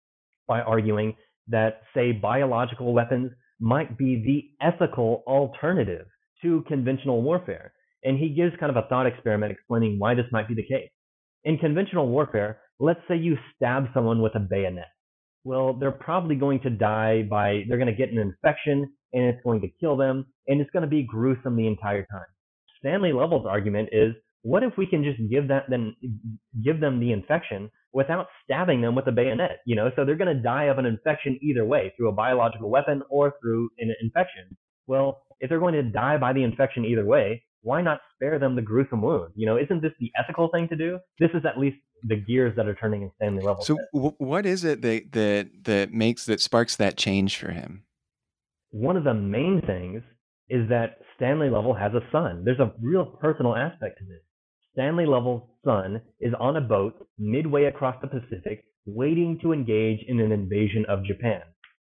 by arguing that, say, biological weapons might be the ethical alternative to conventional warfare. And he gives kind of a thought experiment explaining why this might be the case. In conventional warfare, let's say you stab someone with a bayonet. Well, they're probably going to die by, they're going to get an infection and it's going to kill them and it's going to be gruesome the entire time. Stanley Lovell's argument is, what if we can just give that then give them the infection without stabbing them with a bayonet? You know, so they're going to die of an infection either way, through a biological weapon or through an infection. Well, if they're going to die by the infection either way, why not spare them the gruesome wound? You know, isn't this the ethical thing to do? This is at least the gears that are turning in Stanley Lovell's
So
head.
w- what is it that, that that makes that sparks that change for him?
One of the main things is that Stanley Lovell has a son. There's a real personal aspect to this. Stanley Lovell's son is on a boat midway across the Pacific, waiting to engage in an invasion of Japan.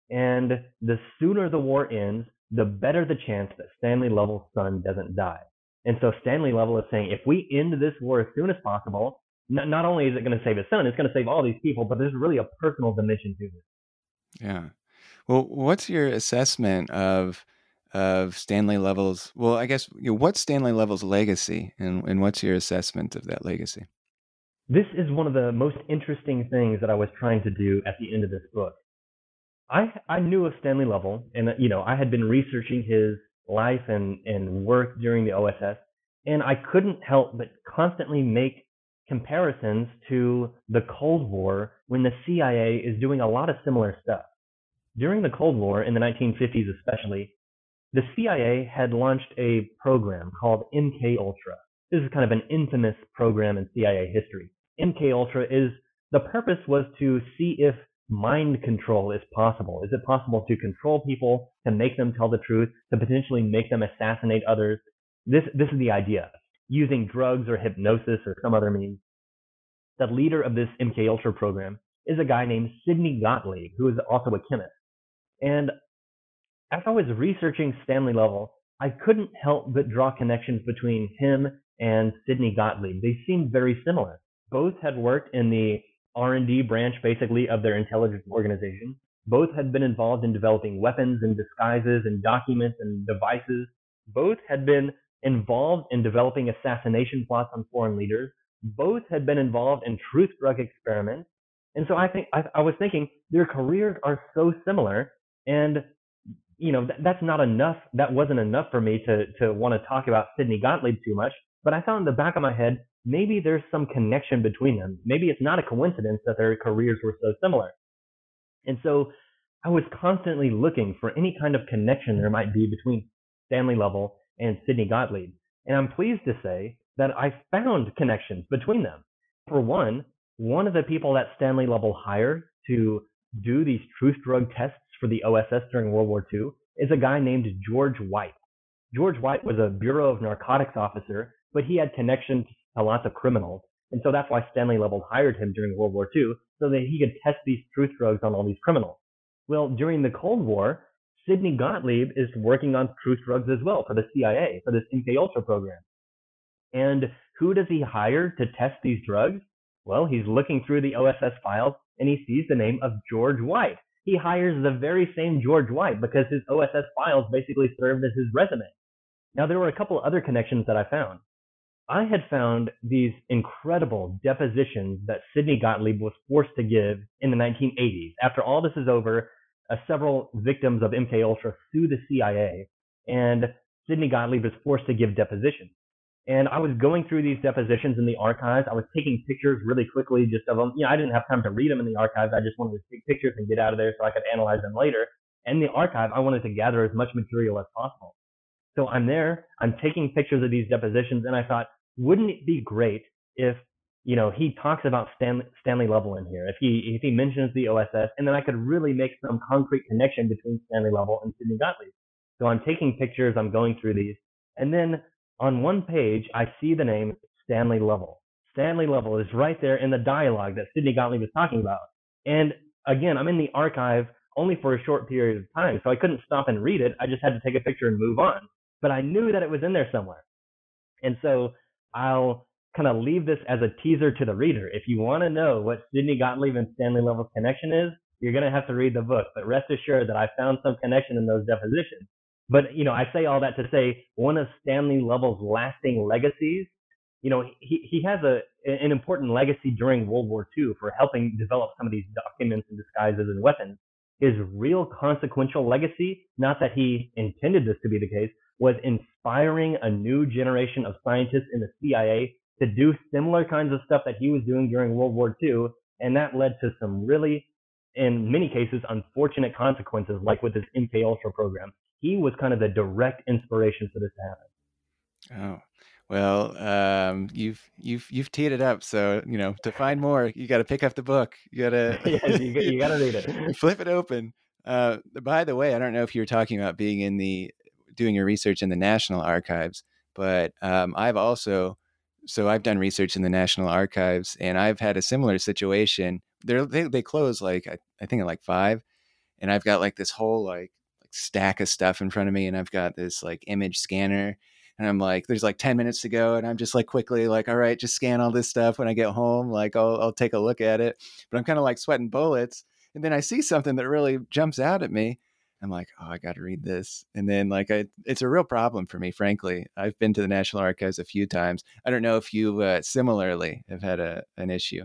And the sooner the war ends, the better the chance that Stanley Lovell's son doesn't die. And so Stanley Lovell is saying, if we end this war as soon as possible, not, not only is it going to save his son, it's going to save all these people, but there's really a personal dimension to this.
Yeah. Well, what's your assessment of of Stanley Lovell's, well, I guess, you know, what's Stanley Lovell's legacy, and, and what's your assessment of that legacy?
This is one of the most interesting things that I was trying to do at the end of this book. I I knew of Stanley Lovell, and you know, I had been researching his life and, and work during the O S S, and I couldn't help but constantly make comparisons to the Cold War, when the C I A is doing a lot of similar stuff. During the Cold War, in the nineteen fifties especially, the C I A had launched a program called M K Ultra. This is kind of an infamous program in C I A history. M K Ultra is, the purpose was to see if mind control is possible. Is it possible to control people, to make them tell the truth, to potentially make them assassinate others? This, this is the idea, using drugs or hypnosis or some other means. The leader of this M K Ultra program is a guy named Sidney Gottlieb, who is also a chemist. And as I was researching Stanley Lovell, I couldn't help but draw connections between him and Sidney Gottlieb. They seemed very similar. Both had worked in the R and D branch, basically, of their intelligence organization. Both had been involved in developing weapons and disguises and documents and devices. Both had been involved in developing assassination plots on foreign leaders. Both had been involved in truth drug experiments. And so I think I, I was thinking, their careers are so similar, and you know, th- that's not enough. That wasn't enough for me to, to want to talk about Sidney Gottlieb too much. But I thought in the back of my head, maybe there's some connection between them. Maybe it's not a coincidence that their careers were so similar. And so I was constantly looking for any kind of connection there might be between Stanley Lovell and Sidney Gottlieb. And I'm pleased to say that I found connections between them. For one, one of the people that Stanley Lovell hired to do these truth drug tests for the O S S during World War Two is a guy named George White. George White was a Bureau of Narcotics officer, but he had connections to lots of criminals. And so that's why Stanley Lovell hired him during World War Two, so that he could test these truth drugs on all these criminals. Well, during the Cold War, Sidney Gottlieb is working on truth drugs as well for the C I A, for this M K Ultra program. And who does he hire to test these drugs? Well, he's looking through the O S S files and he sees the name of George White. he hires the very same George White because his O S S files basically served as his resume. Now, there were a couple other connections that I found. I had found these incredible depositions that Sidney Gottlieb was forced to give in the nineteen eighties. After all this is over, uh, several victims of M K Ultra sue the C I A, and Sidney Gottlieb is forced to give depositions. And I was going through these depositions in the archives. I was taking pictures really quickly just of them. You know, I didn't have time to read them in the archives. I just wanted to take pictures and get out of there so I could analyze them later. In the archive, I wanted to gather as much material as possible. So I'm there, I'm taking pictures of these depositions, and I thought, wouldn't it be great if, you know, he talks about Stanley, Stanley Lovell in here, if he if he mentions the O S S, and then I could really make some concrete connection between Stanley Lovell and Sidney Gottlieb. So I'm taking pictures, I'm going through these, and then on one page, I see the name Stanley Lovell. Stanley Lovell is right there in the dialogue that Sidney Gottlieb is talking about. And again, I'm in the archive only for a short period of time, so I couldn't stop and read it. I just had to take a picture and move on. But I knew that it was in there somewhere. And so I'll kind of leave this as a teaser to the reader. If you want to know what Sidney Gottlieb and Stanley Lovell's connection is, you're going to have to read the book. But rest assured that I found some connection in those depositions. But, you know, I say all that to say one of Stanley Lovell's lasting legacies, you know, he, he has a an important legacy during World War Two for helping develop some of these documents and disguises and weapons. His real consequential legacy, not that he intended this to be the case, was inspiring a new generation of scientists in the C I A to do similar kinds of stuff that he was doing during World War Two. And that led to some really, in many cases, unfortunate consequences, like with this M K Ultra program. He was kind of the direct inspiration for this to happen.
Oh, well, um, you've you've you've teed it up. So, you know, to find more, you got to pick up the book. You gotta
yeah, you, you got to read it.
Flip it open. Uh, by the way, I don't know if you were talking about being in the doing your research in the National Archives, but um, I've also so I've done research in the National Archives, and I've had a similar situation. They're, they they close like I, I think at like five, and I've got like this whole like. stack of stuff in front of me, and I've got this like image scanner, and I'm like, there's like ten minutes to go, and I'm just like quickly like, all right, just scan all this stuff. When I get home, like I'll, I'll take a look at it, but I'm kind of like sweating bullets. And then I see something that really jumps out at me. I'm like, oh, I got to read this. And then like, I, it's a real problem for me, frankly. I've been to the National Archives a few times. I don't know if you uh, similarly have had a, an issue.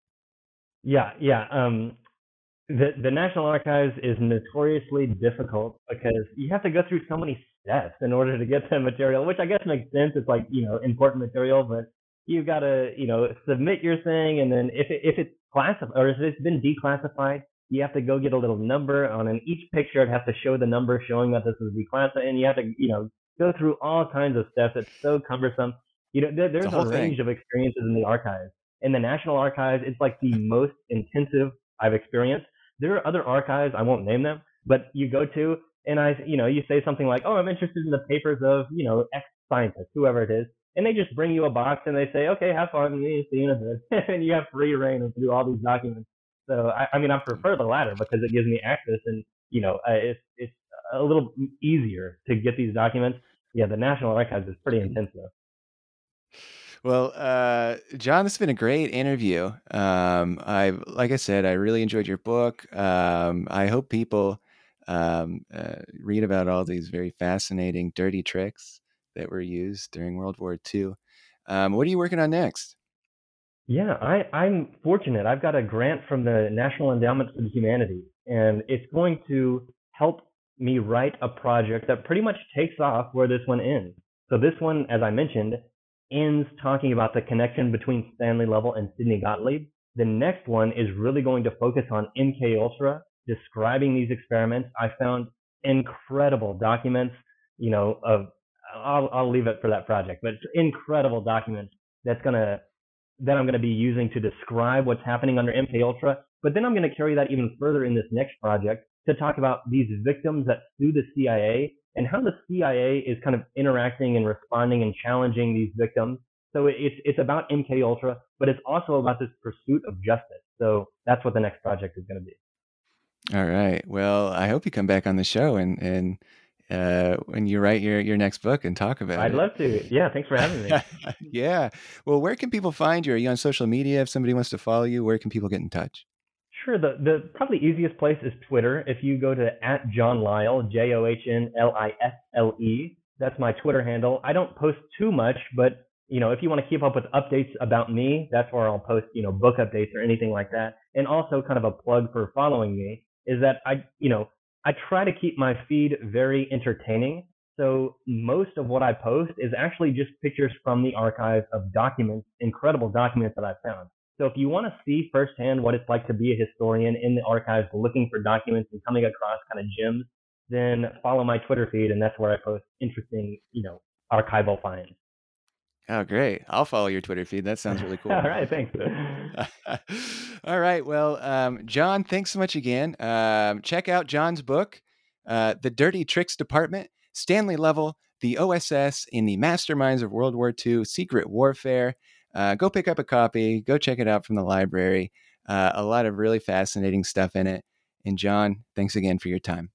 Yeah. Yeah. Um, The, the National Archives is notoriously difficult because you have to go through so many steps in order to get the material, which I guess makes sense. It's like, you know, important material, but you've got to, you know, submit your thing. And then if it, if it's classified or if it's been declassified, you have to go get a little number on an each picture. It has to show the number showing that this is declassified. And you have to, you know, go through all kinds of steps. It's so cumbersome. You know, there, there's a, a range thing. of experiences in the archives. In the National Archives, it's like the most intensive I've experienced. There are other archives, I won't name them, but you go to and I, you know, you say something like, oh, I'm interested in the papers of, you know, X scientist, whoever it is. And they just bring you a box and they say, okay, have fun. See you in a bit. And you have free reign to do all these documents. So, I, I mean, I prefer the latter because it gives me access and, you know, uh, it's, it's a little easier to get these documents. Yeah, the National Archives is pretty intense though.
Well, uh, John, this has been a great interview. Um, I, like I said, I really enjoyed your book. Um, I hope people um, uh, read about all these very fascinating dirty tricks that were used during World War Two. Um, what are you working on next?
Yeah, I, I'm fortunate. I've got a grant from the National Endowment for the Humanities, and it's going to help me write a project that pretty much takes off where this one ends. So this one, as I mentioned, ends talking about the connection between Stanley Lovell and Sidney Gottlieb. The next one is really going to focus on M K Ultra, describing these experiments. I found incredible documents, you know, of, I'll, I'll leave it for that project, but it's incredible documents that's going to, that I'm going to be using to describe what's happening under M K Ultra. But then I'm going to carry that even further in this next project to talk about these victims that sue the C I A and how the C I A is kind of interacting and responding and challenging these victims. So it's it's about M K Ultra, but it's also about this pursuit of justice. So that's what the next project is going to be.
All right. Well, I hope you come back on the show and and uh, when you write your your next book and talk about
I'd
it.
I'd love to. Yeah. Thanks for having me.
Yeah. Well, where can people find you? Are you on social media? If somebody wants to follow you, where can people get in touch?
Sure. The the probably easiest place is Twitter. If you go to at John Lisle, J O H N L I S L E, that's my Twitter handle. I don't post too much, but you know, if you want to keep up with updates about me, that's where I'll post, you know, book updates or anything like that. And also kind of a plug for following me is that I, you know, I try to keep my feed very entertaining. So most of what I post is actually just pictures from the archive of documents, incredible documents that I found. So if you want to see firsthand what it's like to be a historian in the archives, looking for documents and coming across kind of gems, then follow my Twitter feed, and that's where I post interesting, you know, archival finds.
Oh, great. I'll follow your Twitter feed. That sounds really cool.
All right. Thanks.
All right. Well, um, John, thanks so much again. Um, check out John's book, uh, The Dirty Tricks Department, Stanley Lovell, the O S S in the Masterminds of World War Two, Secret Warfare. Uh, go pick up a copy. Go check it out from the library. Uh, a lot of really fascinating stuff in it. And John, thanks again for your time.